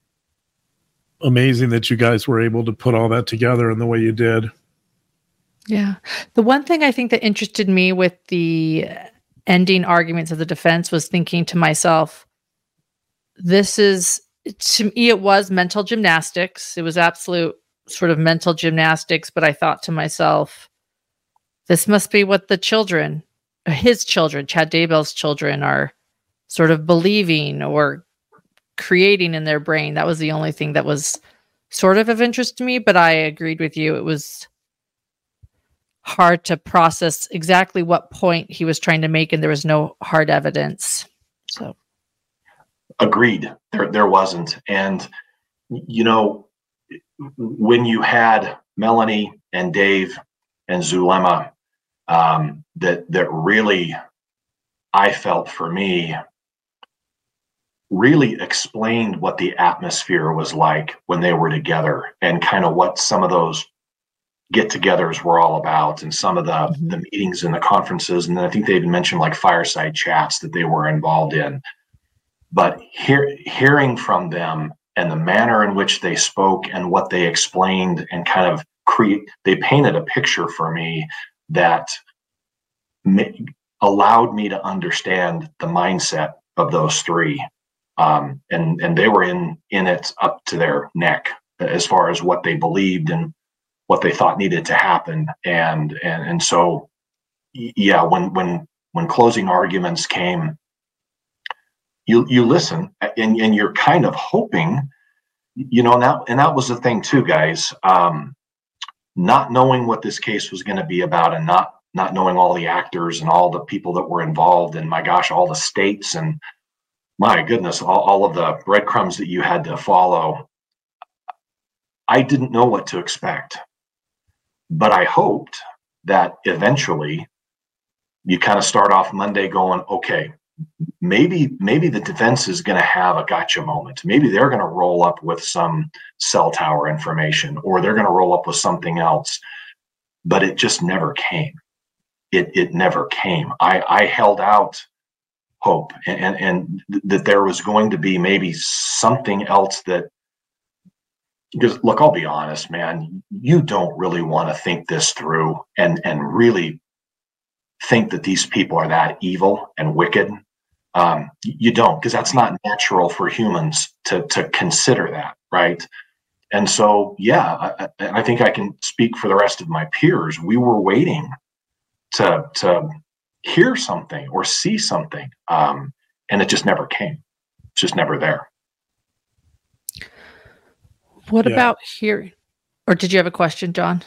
Speaker 5: amazing that you guys were able to put all that together in the way you did.
Speaker 3: Yeah. The one thing I think that interested me with the ending arguments of the defense was thinking to myself, this is, to me, it was mental gymnastics. It was absolute sort of mental gymnastics. But I thought to myself, this must be what the children, his children, Chad Daybell's children, are sort of believing or creating in their brain. That was the only thing that was sort of of interest to me. But I agreed with you. It was hard to process exactly what point he was trying to make, and there was no hard evidence. So,
Speaker 4: Agreed. There, there wasn't. And, you know, when you had Melanie and Dave and Zulema, um, that, that really, I felt for me, really explained what the atmosphere was like when they were together and kind of what some of those get-togethers were all about, and some of the,
Speaker 3: Mhm.
Speaker 4: the meetings and the conferences. And then I think they even mentioned like fireside chats that they were involved in. But hear, hearing from them and the manner in which they spoke and what they explained and kind of create, they painted a picture for me that ma- allowed me to understand the mindset of those three. Um, and, and they were in, in it up to their neck as far as what they believed and what they thought needed to happen. And, and, and so, yeah, when, when, when closing arguments came, you, you listen and, and you're kind of hoping, you know, and that, and that was the thing too, guys, um, not knowing what this case was going to be about and not, not knowing all the actors and all the people that were involved, and my gosh, all the states, and my goodness, all, all of the breadcrumbs that you had to follow. I didn't know what to expect. But I hoped that eventually you kind of start off Monday going, okay, maybe maybe the defense is going to have a gotcha moment. Maybe they're going to roll up with some cell tower information, or they're going to roll up with something else. But it just never came. It it never came. I, I held out hope and, and, and th- that there was going to be maybe something else that, because look, I'll be honest, man, you don't really want to think this through and, and really think that these people are that evil and wicked. Um, you don't, because that's not natural for humans to, to consider that. Right. And so, yeah, I, I think I can speak for the rest of my peers. We were waiting to, to hear something or see something. Um, and it just never came. It's just never there.
Speaker 3: What
Speaker 5: Yeah.
Speaker 3: about hearing? Or did you have a question, John?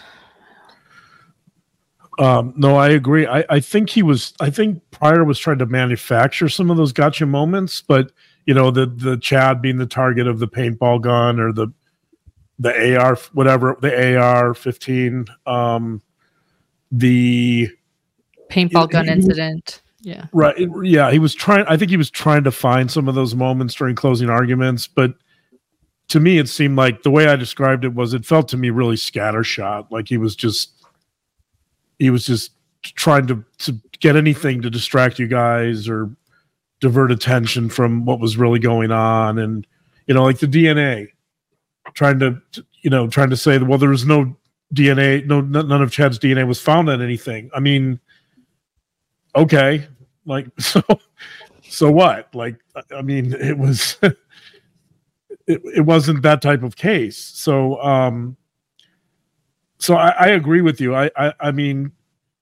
Speaker 5: Um, no, I agree. I, I think he was, I think Pryor was trying to manufacture some of those gotcha moments, but you know, the, the Chad being the target of the paintball gun or the, the A R, whatever, the A R fifteen, um, the
Speaker 3: Paintball gun
Speaker 5: he,
Speaker 3: incident. Yeah.
Speaker 5: Right. Yeah. He was trying, I think he was trying to find some of those moments during closing arguments, but to me, it seemed like the way I described it was, it felt to me really scattershot. Like he was just, he was just trying to, to get anything to distract you guys or divert attention from what was really going on. And, you know, like the D N A, trying to, you know, trying to say that, well, there was no D N A, no, none of Chad's D N A was found on anything. I mean, okay. Like, so, so what? Like, I mean, it was, it, it wasn't that type of case. So, um, So I, I agree with you. I, I, I mean,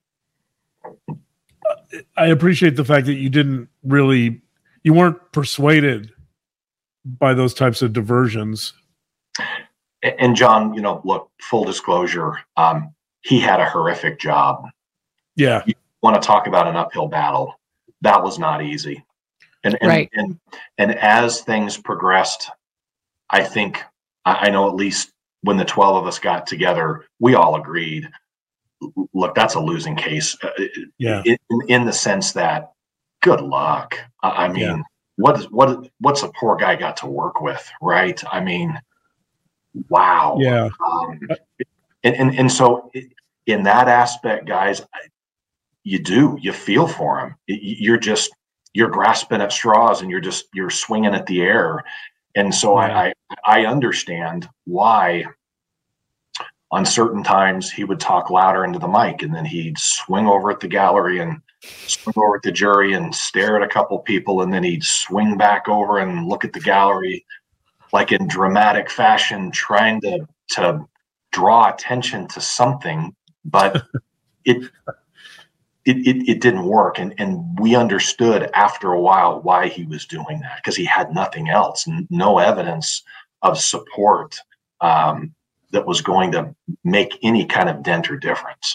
Speaker 5: I appreciate the fact that you didn't really, you weren't persuaded by those types of diversions.
Speaker 4: And John, you know, look, full disclosure, um, he had a horrific job.
Speaker 5: Yeah.
Speaker 4: You want to talk about an uphill battle. That was not easy. And, and,
Speaker 3: Right.
Speaker 4: and, and as things progressed, I think, I, I know at least when the twelve of us got together, we all agreed, look, that's a losing case. Uh,
Speaker 5: Yeah.
Speaker 4: In, in the sense that, good luck. I, I mean,
Speaker 5: Yeah.
Speaker 4: what is what what's a poor guy got to work with, right? I mean, wow.
Speaker 5: Yeah.
Speaker 4: Um, and, and and so in that aspect, guys, you do you feel for him. You're just you're grasping at straws and you're just you're swinging at the air. And so
Speaker 5: Yeah.
Speaker 4: I, I I understand why on certain times he would talk louder into the mic, and then he'd swing over at the gallery and swing over at the jury and stare at a couple people, and then he'd swing back over and look at the gallery like in dramatic fashion, trying to to draw attention to something, but it It, it, it didn't work. And, and we understood after a while why he was doing that, because he had nothing else, n- no evidence of support um, that was going to make any kind of dent or difference.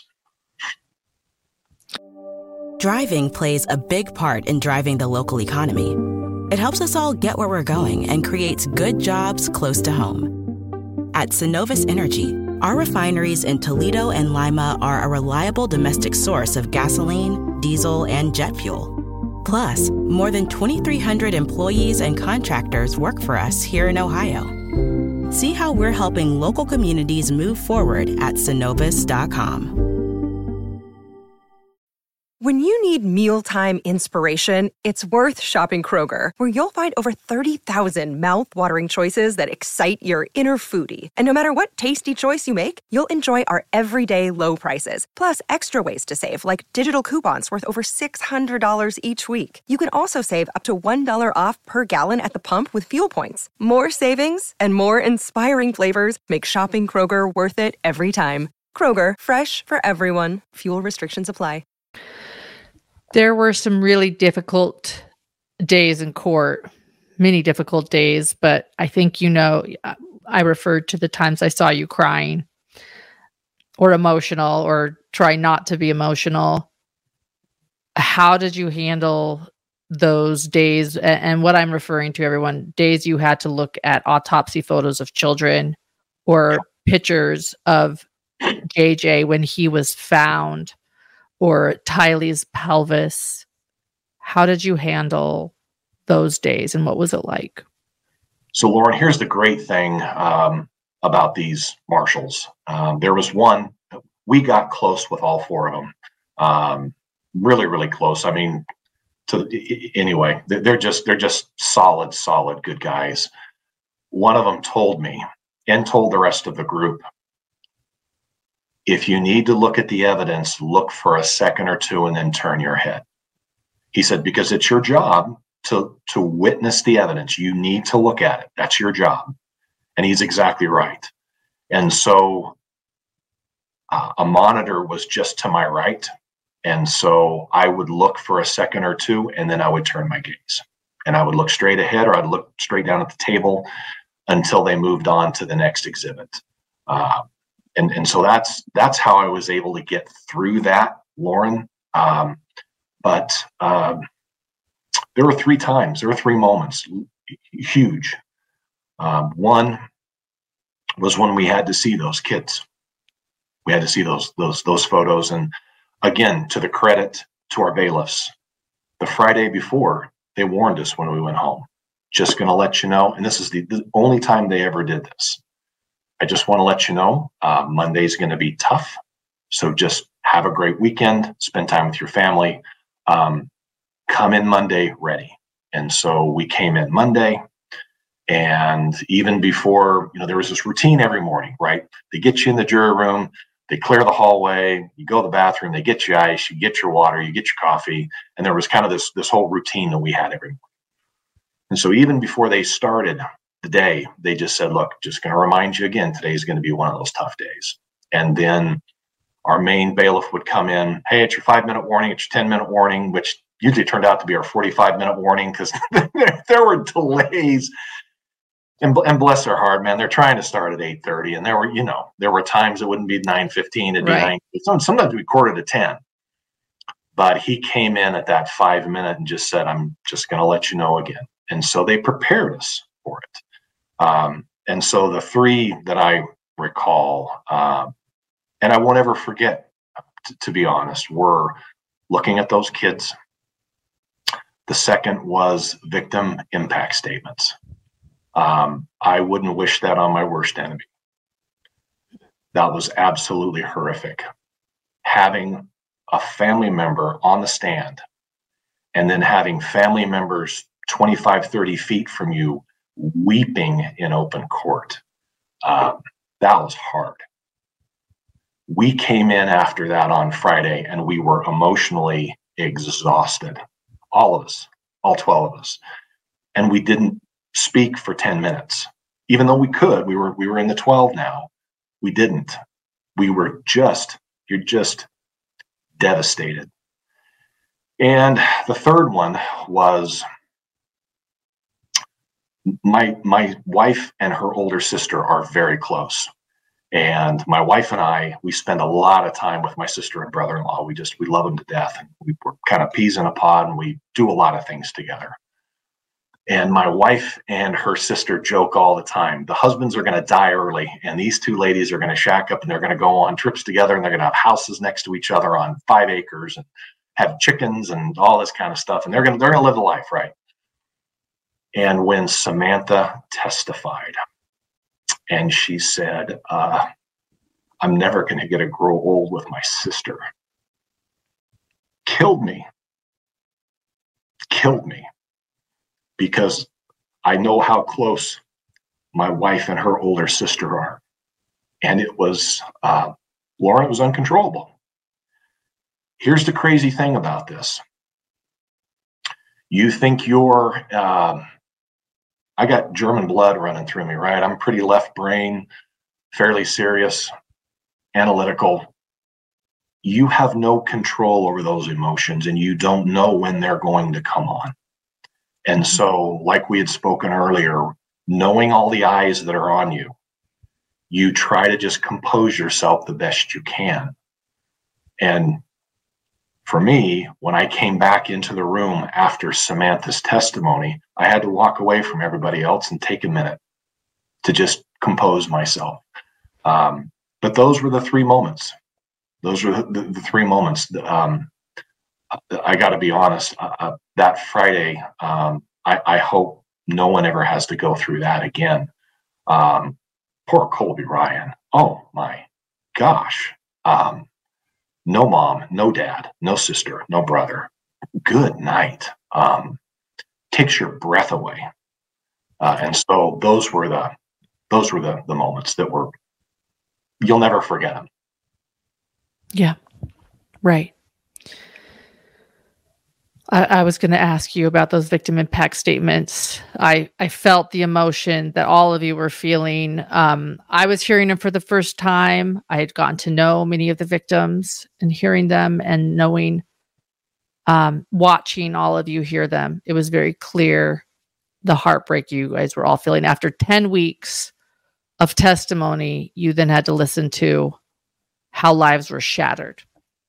Speaker 1: Driving plays a big part in driving the local economy. It helps us all get where we're going and creates good jobs close to home. At Synovus Energy, our refineries in Toledo and Lima are a reliable domestic source of gasoline, diesel, and jet fuel. Plus, more than twenty-three hundred employees and contractors work for us here in Ohio. See how we're helping local communities move forward at Synovus dot com.
Speaker 7: When you need mealtime inspiration, it's worth shopping Kroger, where you'll find over thirty thousand mouth-watering choices that excite your inner foodie. And no matter what tasty choice you make, you'll enjoy our everyday low prices, plus extra ways to save, like digital coupons worth over six hundred dollars each week. You can also save up to one dollar off per gallon at the pump with fuel points. More savings and more inspiring flavors make shopping Kroger worth it every time. Kroger, fresh for everyone. Fuel restrictions apply.
Speaker 3: There were some really difficult days in court, many difficult days, but I think, you know, I referred to the times I saw you crying or emotional or try not to be emotional. How did you handle those days? And what I'm referring to, everyone, days you had to look at autopsy photos of children or pictures of J J when he was found, or Tylee's pelvis. How did you handle those days, and what was it like?
Speaker 4: So, Lauren, here's the great thing um, about these marshals. Um, there was one, we got close with all four of them. Um, really, really close. I mean, to anyway, they're just they're just solid, solid, good guys. One of them told me and told the rest of the group, if you need to look at the evidence, look for a second or two and then turn your head. He said, because it's your job to, to witness the evidence. You need to look at it. That's your job. And he's exactly right. And so uh, a monitor was just to my right. And so I would look for a second or two, and then I would turn my gaze. And I would look straight ahead, or I'd look straight down at the table until they moved on to the next exhibit. Uh, and, and so that's that's how I was able to get through that, Lauren. Um, but um, there were three times, there were three moments, huge. Um, one was when we had to see those kids. We had to see those those those photos. And again, to the credit to our bailiffs, the Friday before, they warned us when we went home. Just going to let you know, and this is the, the only time they ever did this. I just want to let you know, uh, Monday's going to be tough. So just have a great weekend, spend time with your family, um, come in Monday ready. And so we came in Monday. And even before, you know, there was this routine every morning, right? They get you in the jury room, they clear the hallway, you go to the bathroom, they get you ice, you get your water, you get your coffee. And there was kind of this, this whole routine that we had every morning. And so even before they started the day, they just said, look, just going to remind you again, today is going to be one of those tough days. And then our main bailiff would come in, hey, it's your five minute warning, it's your ten minute warning, which usually turned out to be our forty-five minute warning because there were delays. And, and bless their heart, man, they're trying to start at eight thirty. And there were, you know, there were times it wouldn't be nine fifteen, it'd be right. nine. Sometimes we quarter to ten. But he came in at that five minute and just said, I'm just going to let you know again. And so they prepared us for it. Um, and so the three that I recall, uh, and I won't ever forget, t- to be honest, were looking at those kids. The second was victim impact statements. Um, I wouldn't wish that on my worst enemy. That was absolutely horrific. Having a family member on the stand and then having family members twenty-five, thirty feet from you weeping in open court. Um, that was hard. We came in after that on Friday and we were emotionally exhausted. All of us, all twelve of us. And we didn't speak for ten minutes. Even though we could, we were we were in the twelve now. We didn't. We were just, you're just devastated. And the third one was my my wife and her older sister are very close. And my wife and I, we spend a lot of time with my sister and brother-in-law. We just, we love them to death. And we were kind of peas in a pod and we do a lot of things together. And my wife and her sister joke all the time. The husbands are going to die early, and these two ladies are going to shack up and they're going to go on trips together, and they're going to have houses next to each other on five acres and have chickens and all this kind of stuff. And they're going to, they're going to live the life, right? And when Samantha testified, and she said, uh, I'm never going to get to grow old with my sister. Killed me. Killed me. Because I know how close my wife and her older sister are. And it was, uh, Lauren, it was uncontrollable. Here's the crazy thing about this. You think you're, uh, I got German blood running through me, right? I'm pretty left brain, fairly serious, analytical. You have no control over those emotions, and you don't know when they're going to come on. And so, like we had spoken earlier, knowing all the eyes that are on you, you try to just compose yourself the best you can. And for me, when I came back into the room after Samantha's testimony, I had to walk away from everybody else and take a minute to just compose myself. Um, but those were the three moments. Those were the, the, the three moments. Um, I got to be honest, uh, that Friday, um, I, I hope no one ever has to go through that again. Um, poor Colby Ryan. Oh my gosh. Um, no mom, no dad, no sister, no brother. Good night. Um, takes your breath away. Uh, and so those were the, those were the, the moments that were, you'll never forget them.
Speaker 3: Yeah. Right. I, I was going to ask you about those victim impact statements. I, I felt the emotion that all of you were feeling. Um, I was hearing them for the first time. I had gotten to know many of the victims, and hearing them and knowing, um, watching all of you hear them, it was very clear the heartbreak you guys were all feeling. After ten weeks of testimony, you then had to listen to how lives were shattered.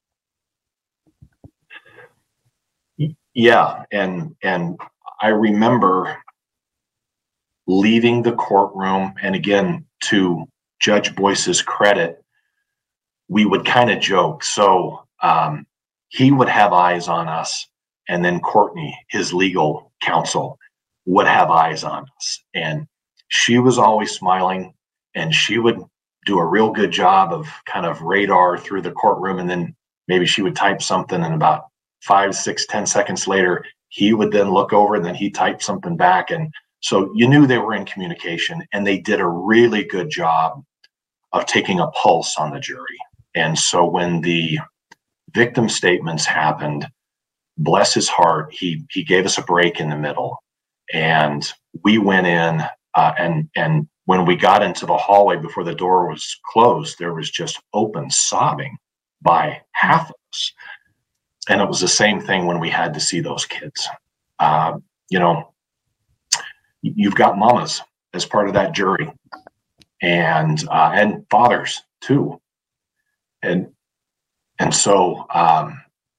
Speaker 4: Yeah, and and I remember leaving the courtroom, and again, to Judge Boyce's credit, we would kind of joke. So um, he would have eyes on us, and then Courtney, his legal counsel, would have eyes on us. And she was always smiling, and she would do a real good job of kind of radar through the courtroom, and then maybe she would type something, and about five, six, ten seconds later, he would then look over and then he typed something back. And so you knew they were in communication, and they did a really good job of taking a pulse on the jury. And so when the victim statements happened, bless his heart, he he gave us a break in the middle, and we went in uh, and and when we got into the hallway before the door was closed, there was just open sobbing by half of us. And it was the same thing when we had to see those kids. Uh, you know, you've got mamas as part of that jury, and uh, and fathers too, and and so um,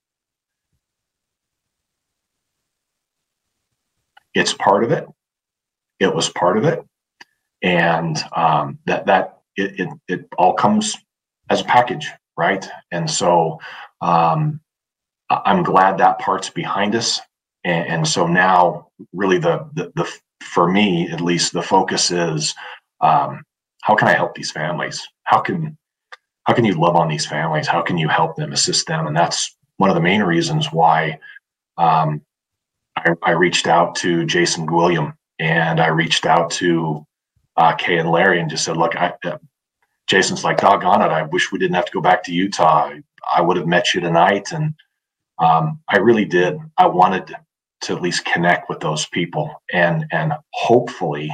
Speaker 4: it's part of it. It was part of it, and um, that that it, it it all comes as a package, right? And so. Um, I'm glad that part's behind us. And, and so now really the, the, the, for me, at least the focus is, um, how can I help these families? How can, how can you love on these families? How can you help them, assist them? And that's one of the main reasons why, um, I, I reached out to Jason William, and I reached out to, uh, Kay and Larry, and just said, look, I, uh, Jason's like, doggone it, I wish we didn't have to go back to Utah. I, I would have met you tonight. And, Um, I really did. I wanted to at least connect with those people, and and hopefully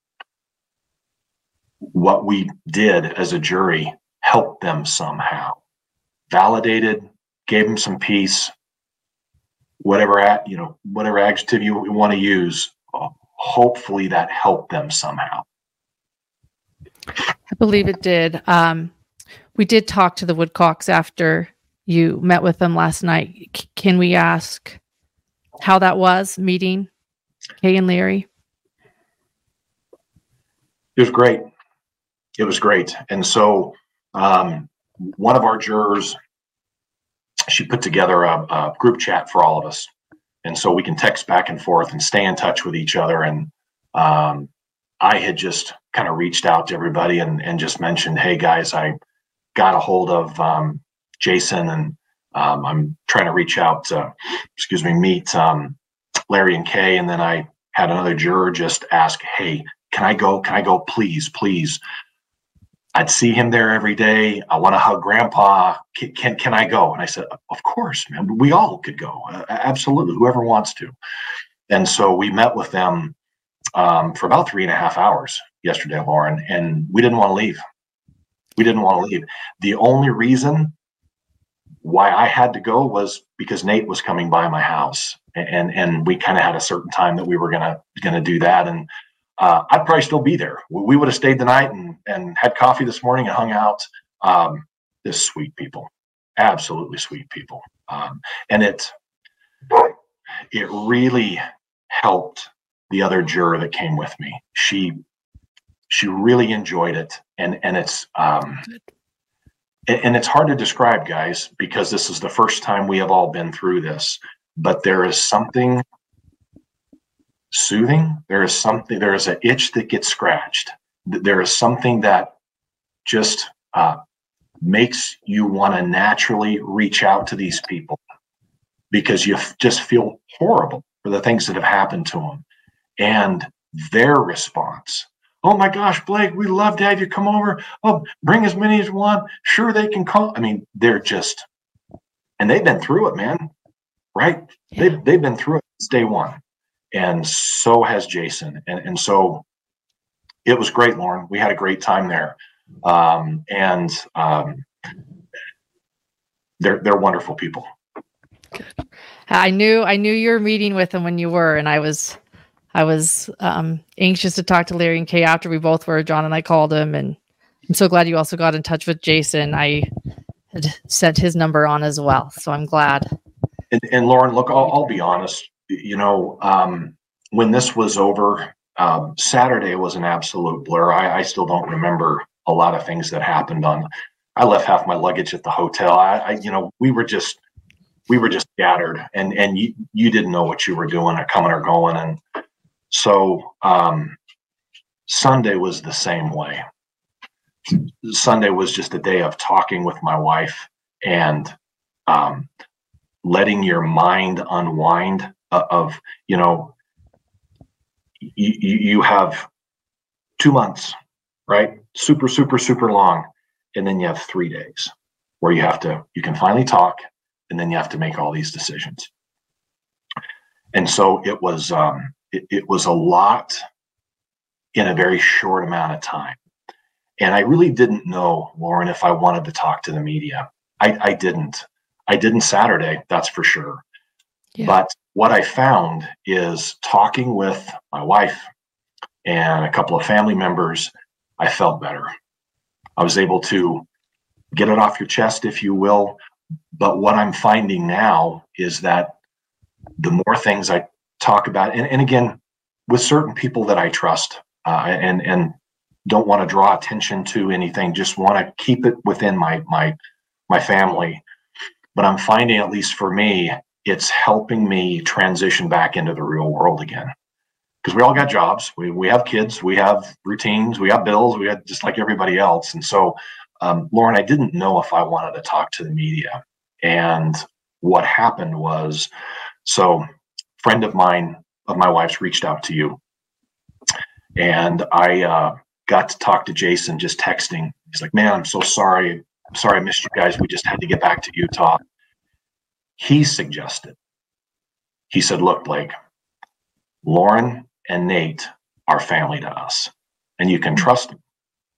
Speaker 4: what we did as a jury helped them somehow, validated, gave them some peace, whatever at you know whatever adjective you want to use. Hopefully that helped them somehow.
Speaker 3: I believe it did. Um, we did talk to the Woodcocks after you met with them last night. C- can we ask how that was meeting Kay and Larry?
Speaker 4: It was great. It was great. And so um, one of our jurors, she put together a, a group chat for all of us. And so we can text back and forth and stay in touch with each other. And um, I had just kind of reached out to everybody and, and just mentioned, hey guys, I got a hold of um, Jason, and um, I'm trying to reach out to, excuse me, meet um, Larry and Kay. And then I had another juror just ask, hey, can I go? Can I go? Please, please. I'd see him there every day. I want to hug Grandpa. Can, can, can I go? And I said, of course, man. We all could go. Uh, absolutely. Whoever wants to. And so we met with them um, for about three and a half hours yesterday, Lauren, and we didn't want to leave. We didn't want to leave. The only reason why I had to go was because Nate was coming by my house, and and we kind of had a certain time that we were gonna gonna do that, and uh, I'd probably still be there. We would have stayed the night and and had coffee this morning and hung out. Um, just sweet people, absolutely sweet people, um, and it it really helped the other juror that came with me. She she really enjoyed it, and and it's. Um, And it's hard to describe, guys, because this is the first time we have all been through this. But there is something soothing. There is something, there is an itch that gets scratched. There is something that just uh, makes you want to naturally reach out to these people, because you f- just feel horrible for the things that have happened to them. And their response, oh my gosh, Blake, we love to have you come over. Oh, bring as many as you want. Sure, they can call. I mean, they're just, and they've been through it, man. right?
Speaker 3: Yeah.
Speaker 4: They've, they've been through it since day one. And so has Jason. And, and so it was great, Lauren. We had a great time there. Um, and um, they're, they're wonderful people.
Speaker 3: I knew, I knew you were meeting with them when you were, and I was, I was um, anxious to talk to Larry and Kay after we both were. John and I called him, and I'm so glad you also got in touch with Jason. I had sent his number on as well, so I'm glad.
Speaker 4: And, and Lauren, look, I'll, I'll be honest. You know, um, when this was over, um, Saturday was an absolute blur. I, I still don't remember a lot of things that happened on. I left half my luggage at the hotel. I, I you know, we were just, we were just scattered, and and you you didn't know what you were doing or coming or going, and so um, Sunday was the same way. Sunday was just a day of talking with my wife and um, letting your mind unwind uh, of, you know, you, you have two months, right? Super, super, super long. And then you have three days where you have to, you can finally talk, and then you have to make all these decisions. And so it was, um, it, it was a lot in a very short amount of time. And I really didn't know, Lauren, if I wanted to talk to the media. I, I didn't. I didn't Saturday, that's for sure. Yeah. But what I found is talking with my wife and a couple of family members, I felt better. I was able to get it off your chest, if you will. But what I'm finding now is that the more things I talk about, and, and again, with certain people that I trust, uh, and and don't want to draw attention to anything, just want to keep it within my my my family. But I'm finding, at least for me, it's helping me transition back into the real world again. Because we all got jobs, we we have kids, we have routines, we have bills, we have just like everybody else. And so, um, Lauren, I didn't know if I wanted to talk to the media. And what happened was, so a friend of mine, of my wife's, reached out to you. And I uh, got to talk to Jason just texting. He's like, man, I'm so sorry. I'm sorry I missed you guys. We just had to get back to Utah. He suggested, he said, look, Blake, Lauren and Nate are family to us, and you can trust them.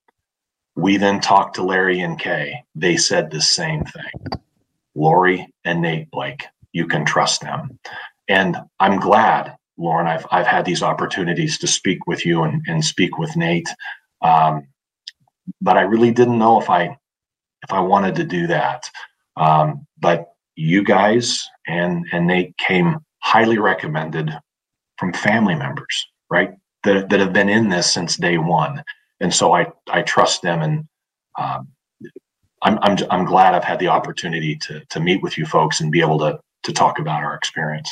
Speaker 4: We then talked to Larry and Kay. They said the same thing. Lori and Nate, Blake, you can trust them. And I'm glad, Lauren, I've I've had these opportunities to speak with you and, and speak with Nate. Um, but I really didn't know if I if I wanted to do that. Um, but you guys and and Nate came highly recommended from family members, right? That that have been in this since day one. And so I I trust them, and um, I'm I'm I'm glad I've had the opportunity to to meet with you folks and be able to to talk about our experience.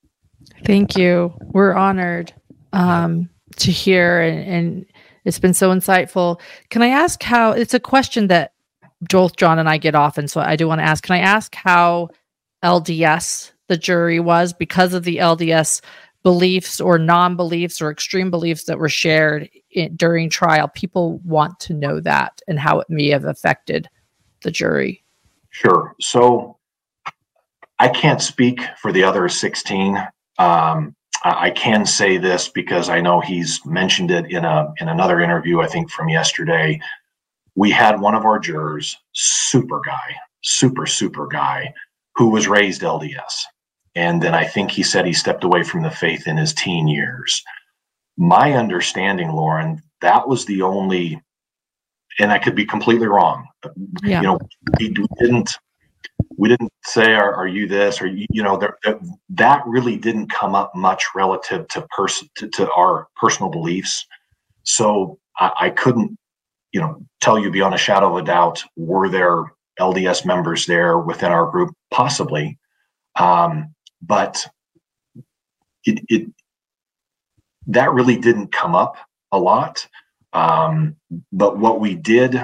Speaker 3: Thank you. We're honored um, to hear, and, and it's been so insightful. Can I ask how, it's a question that both John and I get often, so I do want to ask, can I ask how L D S the jury was because of the L D S beliefs or non-beliefs or extreme beliefs that were shared in, during trial? People want to know that and how it may have affected the jury.
Speaker 4: Sure. So I can't speak for the other sixteen. Um, I can say this because I know he's mentioned it in a in another interview, I think from yesterday. We had one of our jurors, super guy, super, super guy, who was raised L D S. And then I think he said he stepped away from the faith in his teen years. My understanding, Lauren, that was the only, and I could be completely wrong. Yeah. You know, we didn't, we didn't say, are, are you this, or, you know, there, that really didn't come up much relative to person, to, to our personal beliefs. So I, I couldn't, you know, tell you beyond a shadow of a doubt, were there L D S members there within our group? Possibly. Um, but it, it, that really didn't come up a lot. Um, but what we did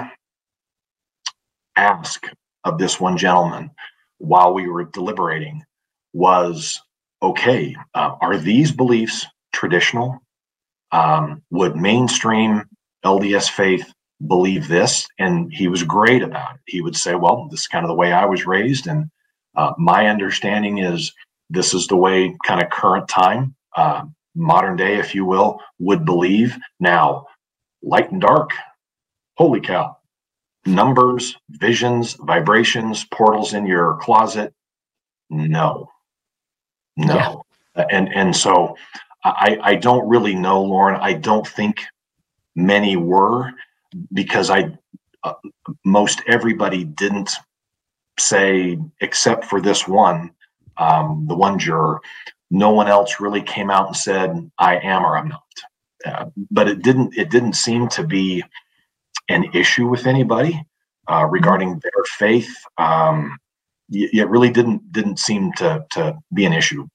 Speaker 4: ask of this one gentleman while we were deliberating was, okay, uh, are these beliefs traditional? Um, would mainstream L D S faith believe this? And he was great about it. He would say, well, this is kind of the way I was raised. And uh, my understanding is this is the way kind of current time, uh, modern day, if you will, would believe. Now, light and dark, holy cow. Numbers, visions, vibrations, portals in your closet. No, no. Yeah. And, and so I, I don't really know, Lauren. I don't think many were, because I, uh, most everybody didn't say, except for this one, um, the one juror, no one else really came out and said, I am or I'm not. Uh, but it didn't, it didn't seem to be an issue with anybody uh, regarding their faith. Um, it really didn't didn't seem to to be an issue.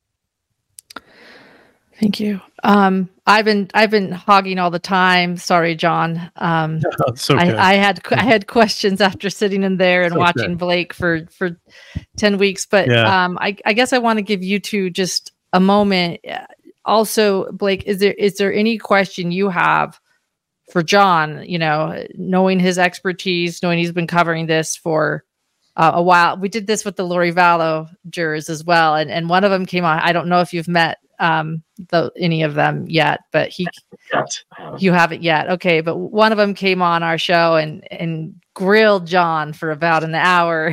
Speaker 3: Thank you. Um, I've been I've been hogging all the time. Sorry, John. Um,
Speaker 5: That's okay.
Speaker 3: I, I had I had questions after sitting in there and
Speaker 5: That's
Speaker 3: watching
Speaker 5: okay.
Speaker 3: Blake for for ten weeks. But
Speaker 5: Yeah.
Speaker 3: um, I, I guess I want to give you two just a moment. Also, Blake, is there is there any question you have for John? You know, knowing his expertise, knowing he's been covering this for uh, a while. We did this with the Lori Vallow jurors as well, and and one of them came on. I don't know if you've met um the any of them yet, but he
Speaker 4: Yes.
Speaker 3: you haven't yet. Okay, but one of them came on our show and and grilled John for about an hour.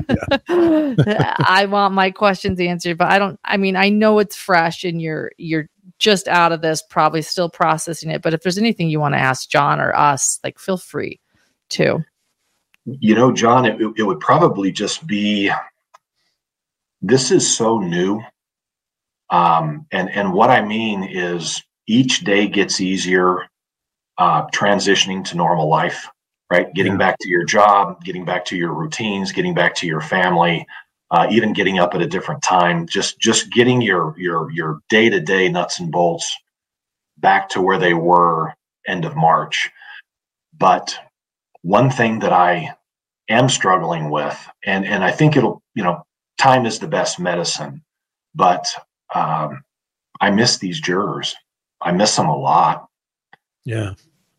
Speaker 3: I want my questions answered, but I don't I mean I know it's fresh and you're you're just out of this, probably still processing it, but if there's anything you want to ask John or us, like feel free to.
Speaker 4: You know, John, it, it would probably just be, this is so new. Um, and, and what I mean is each day gets easier, uh, transitioning to normal life, right? Getting
Speaker 5: Yeah.
Speaker 4: back to your job, getting back to your routines, getting back to your family, uh, even getting up at a different time, just, just getting your, your, your day-to-day nuts and bolts back to where they were end of March. But one thing that I am struggling with, and, and I think it'll, you know, time is the best medicine, but um, I miss these jurors. I miss them a lot.
Speaker 5: Yeah.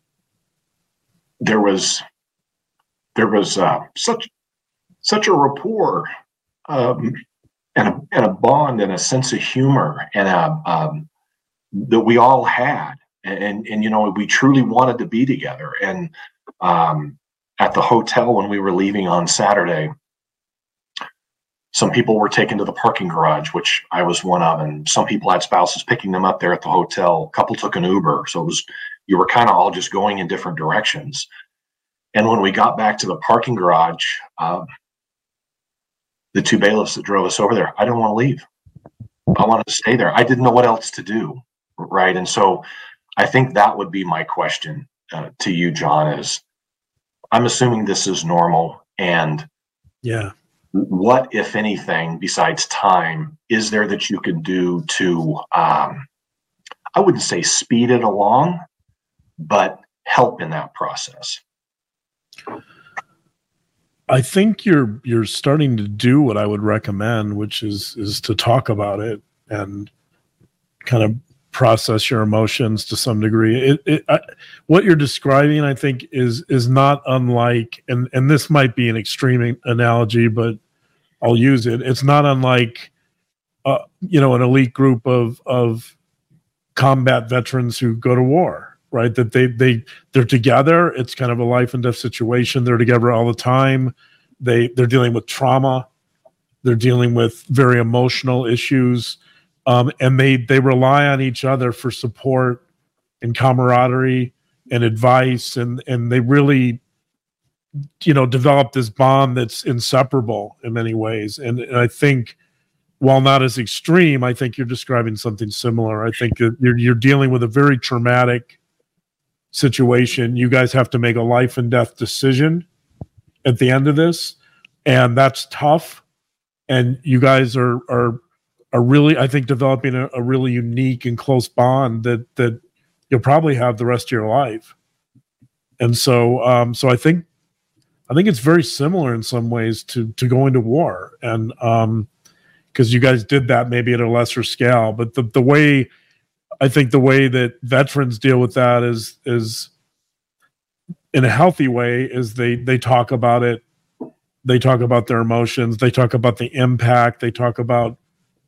Speaker 4: There was, there was uh, such, such a rapport, um, and a, and a bond and a sense of humor and a, um, that we all had, and, and and you know we truly wanted to be together. And um, at the hotel when we were leaving on Saturday, some people were taken to the parking garage, which I was one of, and some people had spouses picking them up there at the hotel. A couple took an Uber, so it was you were kind of all just going in different directions. And when we got back to the parking garage, um, the two bailiffs that drove us over there, I didn't want to leave. I wanted to stay there. I didn't know what else to do, right? And so I think that would be my question uh, to you, John, is I'm assuming this is normal, and
Speaker 5: Yeah.
Speaker 4: what, if anything, besides time, is there that you could do to, um, I wouldn't say speed it along, but help in that process?
Speaker 5: I think you're you're starting to do what I would recommend, which is is to talk about it and kind of process your emotions to some degree. It, it I, what you're describing, I think, is is not unlike, and and this might be an extreme analogy, but I'll use it. It's not unlike, uh, you know, an elite group of of combat veterans who go to war, right? That they they they're together. It's kind of a life and death situation. They're together all the time. They they're dealing with trauma. They're dealing with very emotional issues, um, and they they rely on each other for support and camaraderie and advice, and and they really, you know, develop this bond that's inseparable in many ways. And, and I think, while not as extreme, I think you're describing something similar. I think that you're you're dealing with a very traumatic situation. You guys have to make a life and death decision at the end of this, and that's tough. And you guys are are are really, I think, developing a, a really unique and close bond that that you'll probably have the rest of your life. And so, um, so I think I think it's very similar in some ways to to going to war, and um, because you guys did that maybe at a lesser scale, but the the way I think the way that veterans deal with that is is in a healthy way, is they they talk about it, they talk about their emotions, they talk about the impact, they talk about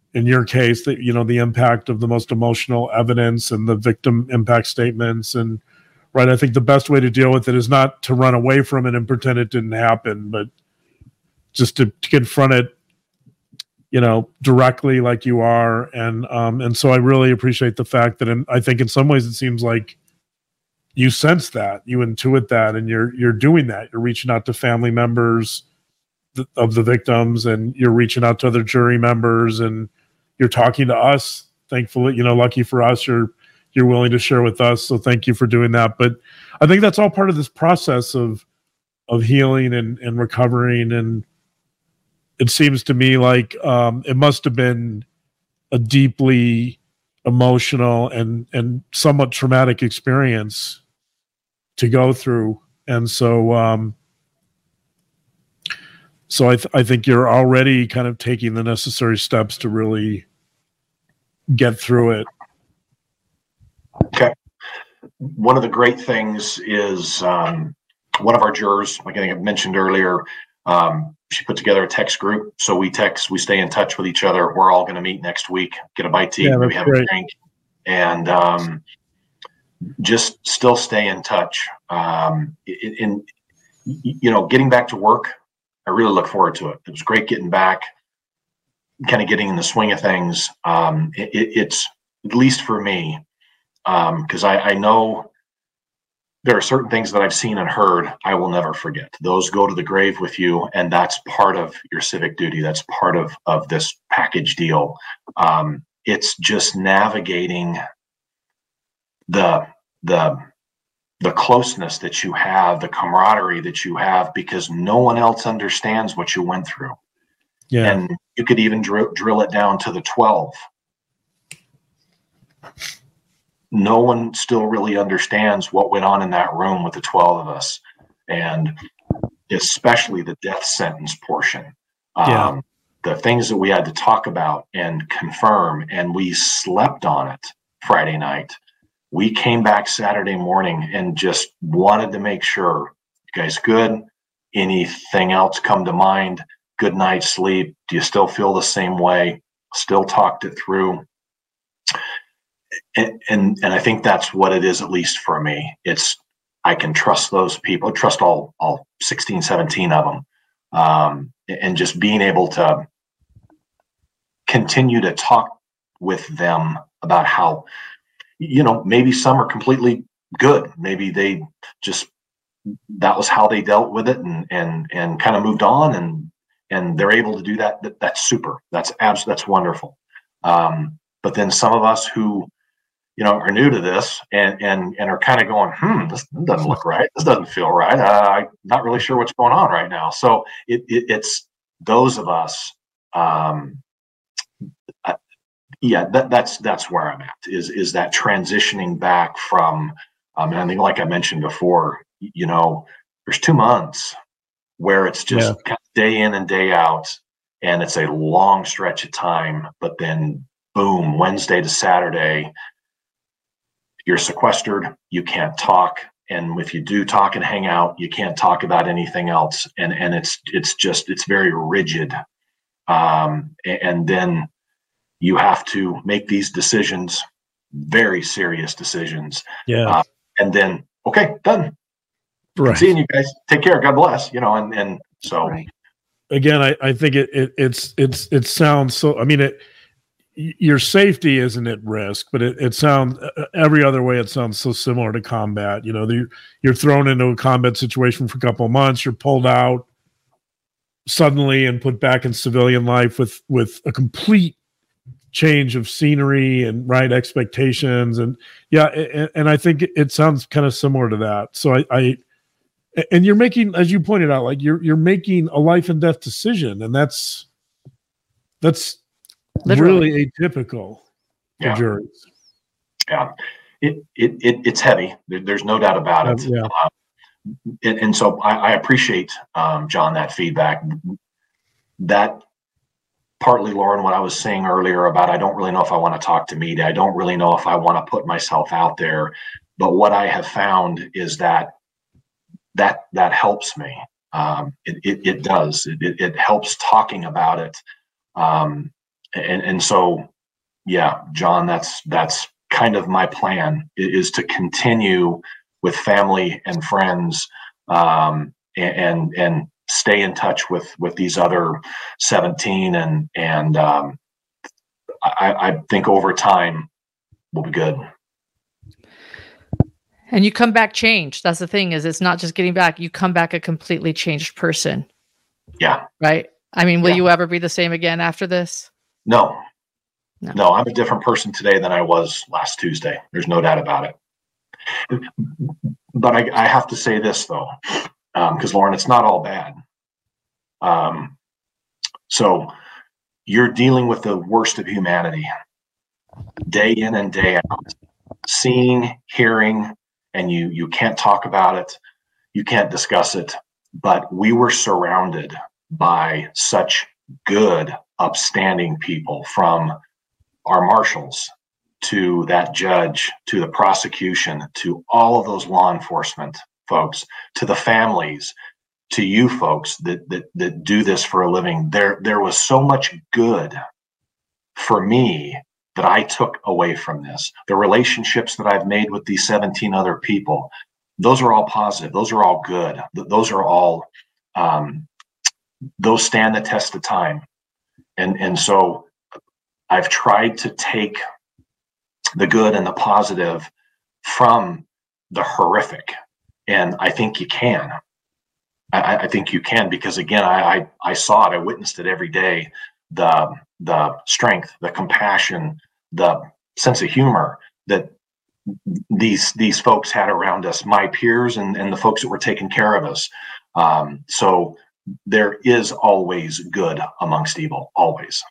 Speaker 5: in your case, that, you know, the impact of the most emotional evidence and the victim impact statements. And right, I think the best way to deal with it is not to run away from it and pretend it didn't happen, but just to, to confront it, you know, directly like you are. And, um, and so I really appreciate the fact that in, I think in some ways it seems like you sense that, you intuit that, and you're, you're doing that. You're reaching out to family members th- of the victims, and you're reaching out to other jury members, and you're talking to us. Thankfully, you know, lucky for us, you're, you're willing to share with us. So thank you for doing that. But I think that's all part of this process of, of healing and, and recovering. And it seems to me like um, it must have been a deeply emotional and, and somewhat traumatic experience to go through. And so, um, so I, th- I think you're already kind of taking the necessary steps to really get through it.
Speaker 4: Okay. One of the great things is um, one of our jurors, like I think I mentioned earlier, um, she put together a text group. So we text, we stay in touch with each other. We're all going to meet next week, get a bite to eat,
Speaker 5: Yeah,
Speaker 4: maybe have
Speaker 5: great.
Speaker 4: a drink, and um, just still stay in touch. Um, in, in, you know, getting back to work, I really look forward to it. It was great getting back, kind of getting in the swing of things. Um, it, it, it's, at least for me, because um, I, I know there are certain things that I've seen and heard I will never forget. Those go to the grave with you, and that's part of your civic duty. That's part of, of this package deal. Um, it's just navigating the the the closeness that you have, the camaraderie that you have, because no one else understands what you went through.
Speaker 5: Yeah.
Speaker 4: And you could even drill, drill it down to the twelve. No one still really understands what went on in that room with the twelve of us, and especially the death sentence portion.
Speaker 5: Yeah.
Speaker 4: Um, the things that we had to talk about and confirm, and we slept on it Friday night. We came back Saturday morning and just wanted to make sure, you guys good? Anything else come to mind? Good night's sleep? Do you still feel the same way? Still talked it through. And, and and I think that's what it is, at least for me. It's, I can trust those people, trust all all sixteen, seventeen of them, um, and just being able to continue to talk with them about how, you know, maybe some are completely good. Maybe they just, that was how they dealt with it, and and and kind of moved on, and and they're able to do that. that that's super. That's abs- That's wonderful. Um, but then some of us who, you know, are new to this and and and are kind of going, hmm, this doesn't look right. This doesn't feel right. Uh, I'm not really sure what's going on right now. So it, it it's those of us. Um, uh, yeah, that, that's that's where I'm at. Is is that transitioning back from? Um, and I think, like I mentioned before, you know, there's two months where it's just
Speaker 5: Yeah.
Speaker 4: kind of day in and day out, and it's a long stretch of time. But then, boom, Wednesday to Saturday, you're sequestered, you can't talk, and if you do talk and hang out, you can't talk about anything else, and and it's it's just it's very rigid, um, and then you have to make these decisions, very serious decisions,
Speaker 5: Yeah.
Speaker 4: uh, and then okay, done.
Speaker 5: Right.
Speaker 4: Seeing you guys, take care, God bless, you know, and and so
Speaker 3: Right.
Speaker 5: Again, I, I think it, it it's it's it sounds so. I mean, it your safety isn't at risk, but it, it sounds every other way. It sounds so similar to combat. You know, the, you're thrown into a combat situation for a couple of months. You're pulled out suddenly and put back in civilian life with with a complete change of scenery and right expectations. And yeah, and, and I think it sounds kind of similar to that. So I, I and you're making, as you pointed out, like you're you're making a life and death decision, and that's that's
Speaker 3: Literally.
Speaker 5: really atypical for
Speaker 4: Yeah.
Speaker 5: juries.
Speaker 4: yeah, it it, it it's heavy. There, there's no doubt about it.
Speaker 5: Yeah.
Speaker 4: Uh, and, and so I, I appreciate, um, John, that feedback. That partly, Lauren, what I was saying earlier about I don't really know if I want to talk to media. I don't really know if I want to put myself out there. But what I have found is that that that helps me. Um, it, it it does. It, it it helps talking about it. Um, and and so, yeah, John, that's that's kind of my plan, is to continue with family and friends, um, and, and and stay in touch with with these other seventeen, and and um, I, I think over time we'll be good.
Speaker 3: And you come back changed. That's the thing, is it's not just getting back. You come back a completely changed person.
Speaker 4: Yeah.
Speaker 3: Right. I mean, will
Speaker 4: yeah.
Speaker 3: you ever be the same again after this?
Speaker 4: No.
Speaker 3: no.
Speaker 4: No, I'm a different person today than I was last Tuesday. There's no doubt about it. But I, I have to say this, though, because, um, Lauren, it's not all bad. Um, so you're dealing with the worst of humanity day in and day out, seeing, hearing, and you you can't talk about it, you can't discuss it, but we were surrounded by such good, upstanding people, from our marshals to that judge, to the prosecution, to all of those law enforcement folks, to the families, to you folks that that that do this for a living. There there was so much good for me that I took away from this. The relationships that I've made with these seventeen other people, those are all positive. Those are all good. Those are all, um, those stand the test of time. And, and so I've tried to take the good and the positive from the horrific. And I think you can. I, I think you can, because again, I, I, I saw it, I witnessed it every day. The, the strength, the compassion, the sense of humor that these these folks had around us, my peers and, and the folks that were taking care of us. Um, so there is always good amongst evil, always.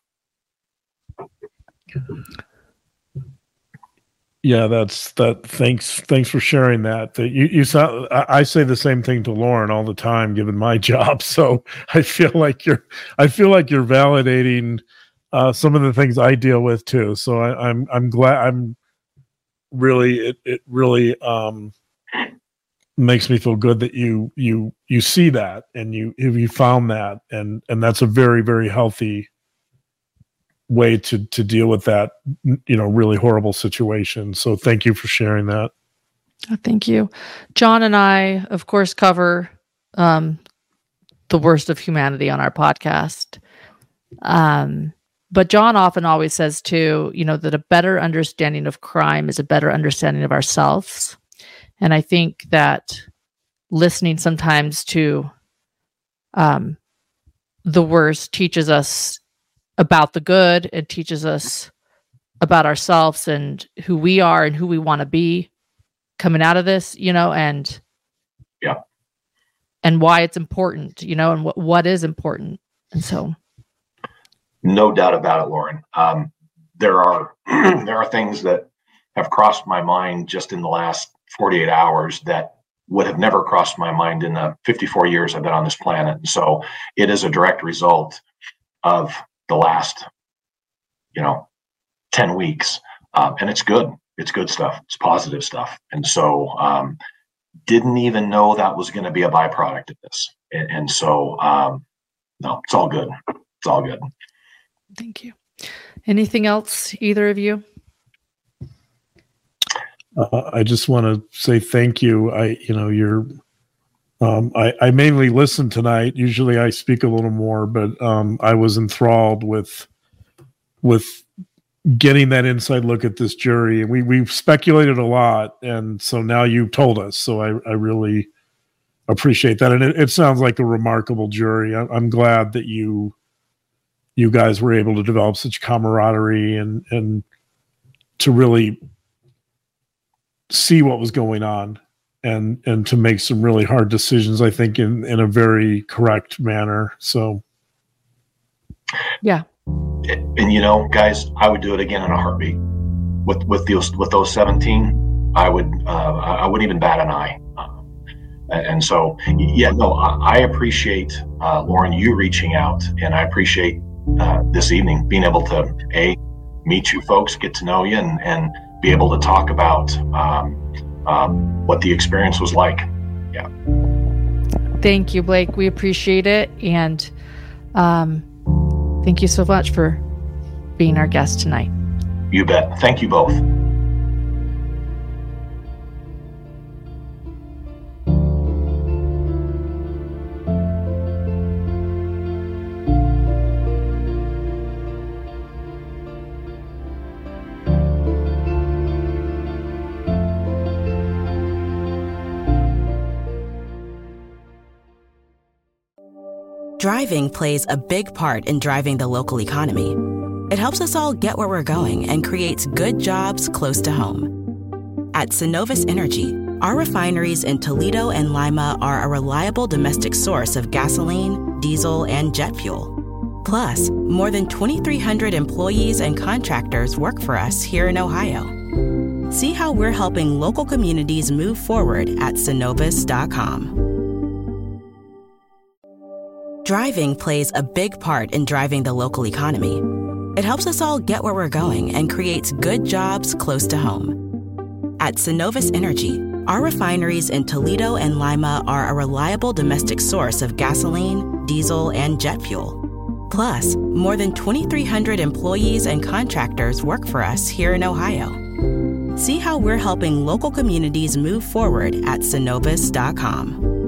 Speaker 5: Yeah, that's that. Thanks, thanks for sharing that. That you, you sound. I, I say the same thing to Lauren all the time, given my job. So I feel like you're. I feel like you're validating uh, some of the things I deal with too. So I, I'm. I'm glad. I'm really. It. It really um, makes me feel good that you. You. You see that, and you. You found that, and and that's a very very healthy way to to deal with that, you know, really horrible situation. So thank you for sharing that.
Speaker 3: Oh, thank you. John and I, of course, cover um, the worst of humanity on our podcast. Um, but John often always says too, you know, that a better understanding of crime is a better understanding of ourselves. And I think that listening sometimes to um, the worst teaches us about the good. It teaches us about ourselves and who we are and who we want to be coming out of this, you know, and
Speaker 4: yeah,
Speaker 3: and why it's important, you know, and what, what is important. And so
Speaker 4: no doubt about it, Lauren. Um, there are, there are things that have crossed my mind just in the last forty-eight hours that would have never crossed my mind in the fifty-four years I've been on this planet. And so it is a direct result of the last, you know, ten weeks. Um, and it's good. It's good stuff. It's positive stuff. And so um, didn't even know that was going to be a byproduct of this. And, and so, um, no, it's all good. It's all good.
Speaker 3: Thank you. Anything else, either of you?
Speaker 5: Uh, I just want to say thank you. I, you know, you're, Um, I, I mainly listen tonight. Usually I speak a little more, but um, I was enthralled with with getting that inside look at this jury. And we, we've speculated a lot, and so now you told us. So I, I really appreciate that. And it, it sounds like a remarkable jury. I, I'm glad that you you guys were able to develop such camaraderie and and to really see what was going on. And and to make some really hard decisions, I think, in, in a very correct manner. So,
Speaker 3: yeah.
Speaker 4: And, and you know, guys, I would do it again in a heartbeat. With with those with those seventeen, I would uh, I wouldn't even bat an eye. Uh, and, and so, yeah, no, I, I appreciate uh, Lauren, you reaching out, and I appreciate uh, this evening being able to a meet you folks, get to know you, and and be able to talk about. Um, Um, what the experience was like. Yeah.
Speaker 3: Thank you, Blake. We appreciate it. And um, thank you so much for being our guest tonight.
Speaker 4: You bet. Thank you both.
Speaker 1: Driving plays a big part in driving the local economy. It helps us all get where we're going and creates good jobs close to home. At Cenovus Energy, our refineries in Toledo and Lima are a reliable domestic source of gasoline, diesel, and jet fuel. Plus, more than twenty-three hundred employees and contractors work for us here in Ohio. See how we're helping local communities move forward at cenovus dot com. Driving plays a big part in driving the local economy. It helps us all get where we're going and creates good jobs close to home. At Cenovus Energy, our refineries in Toledo and Lima are a reliable domestic source of gasoline, diesel, and jet fuel. Plus, more than twenty-three hundred employees and contractors work for us here in Ohio. See how we're helping local communities move forward at cenovus dot com.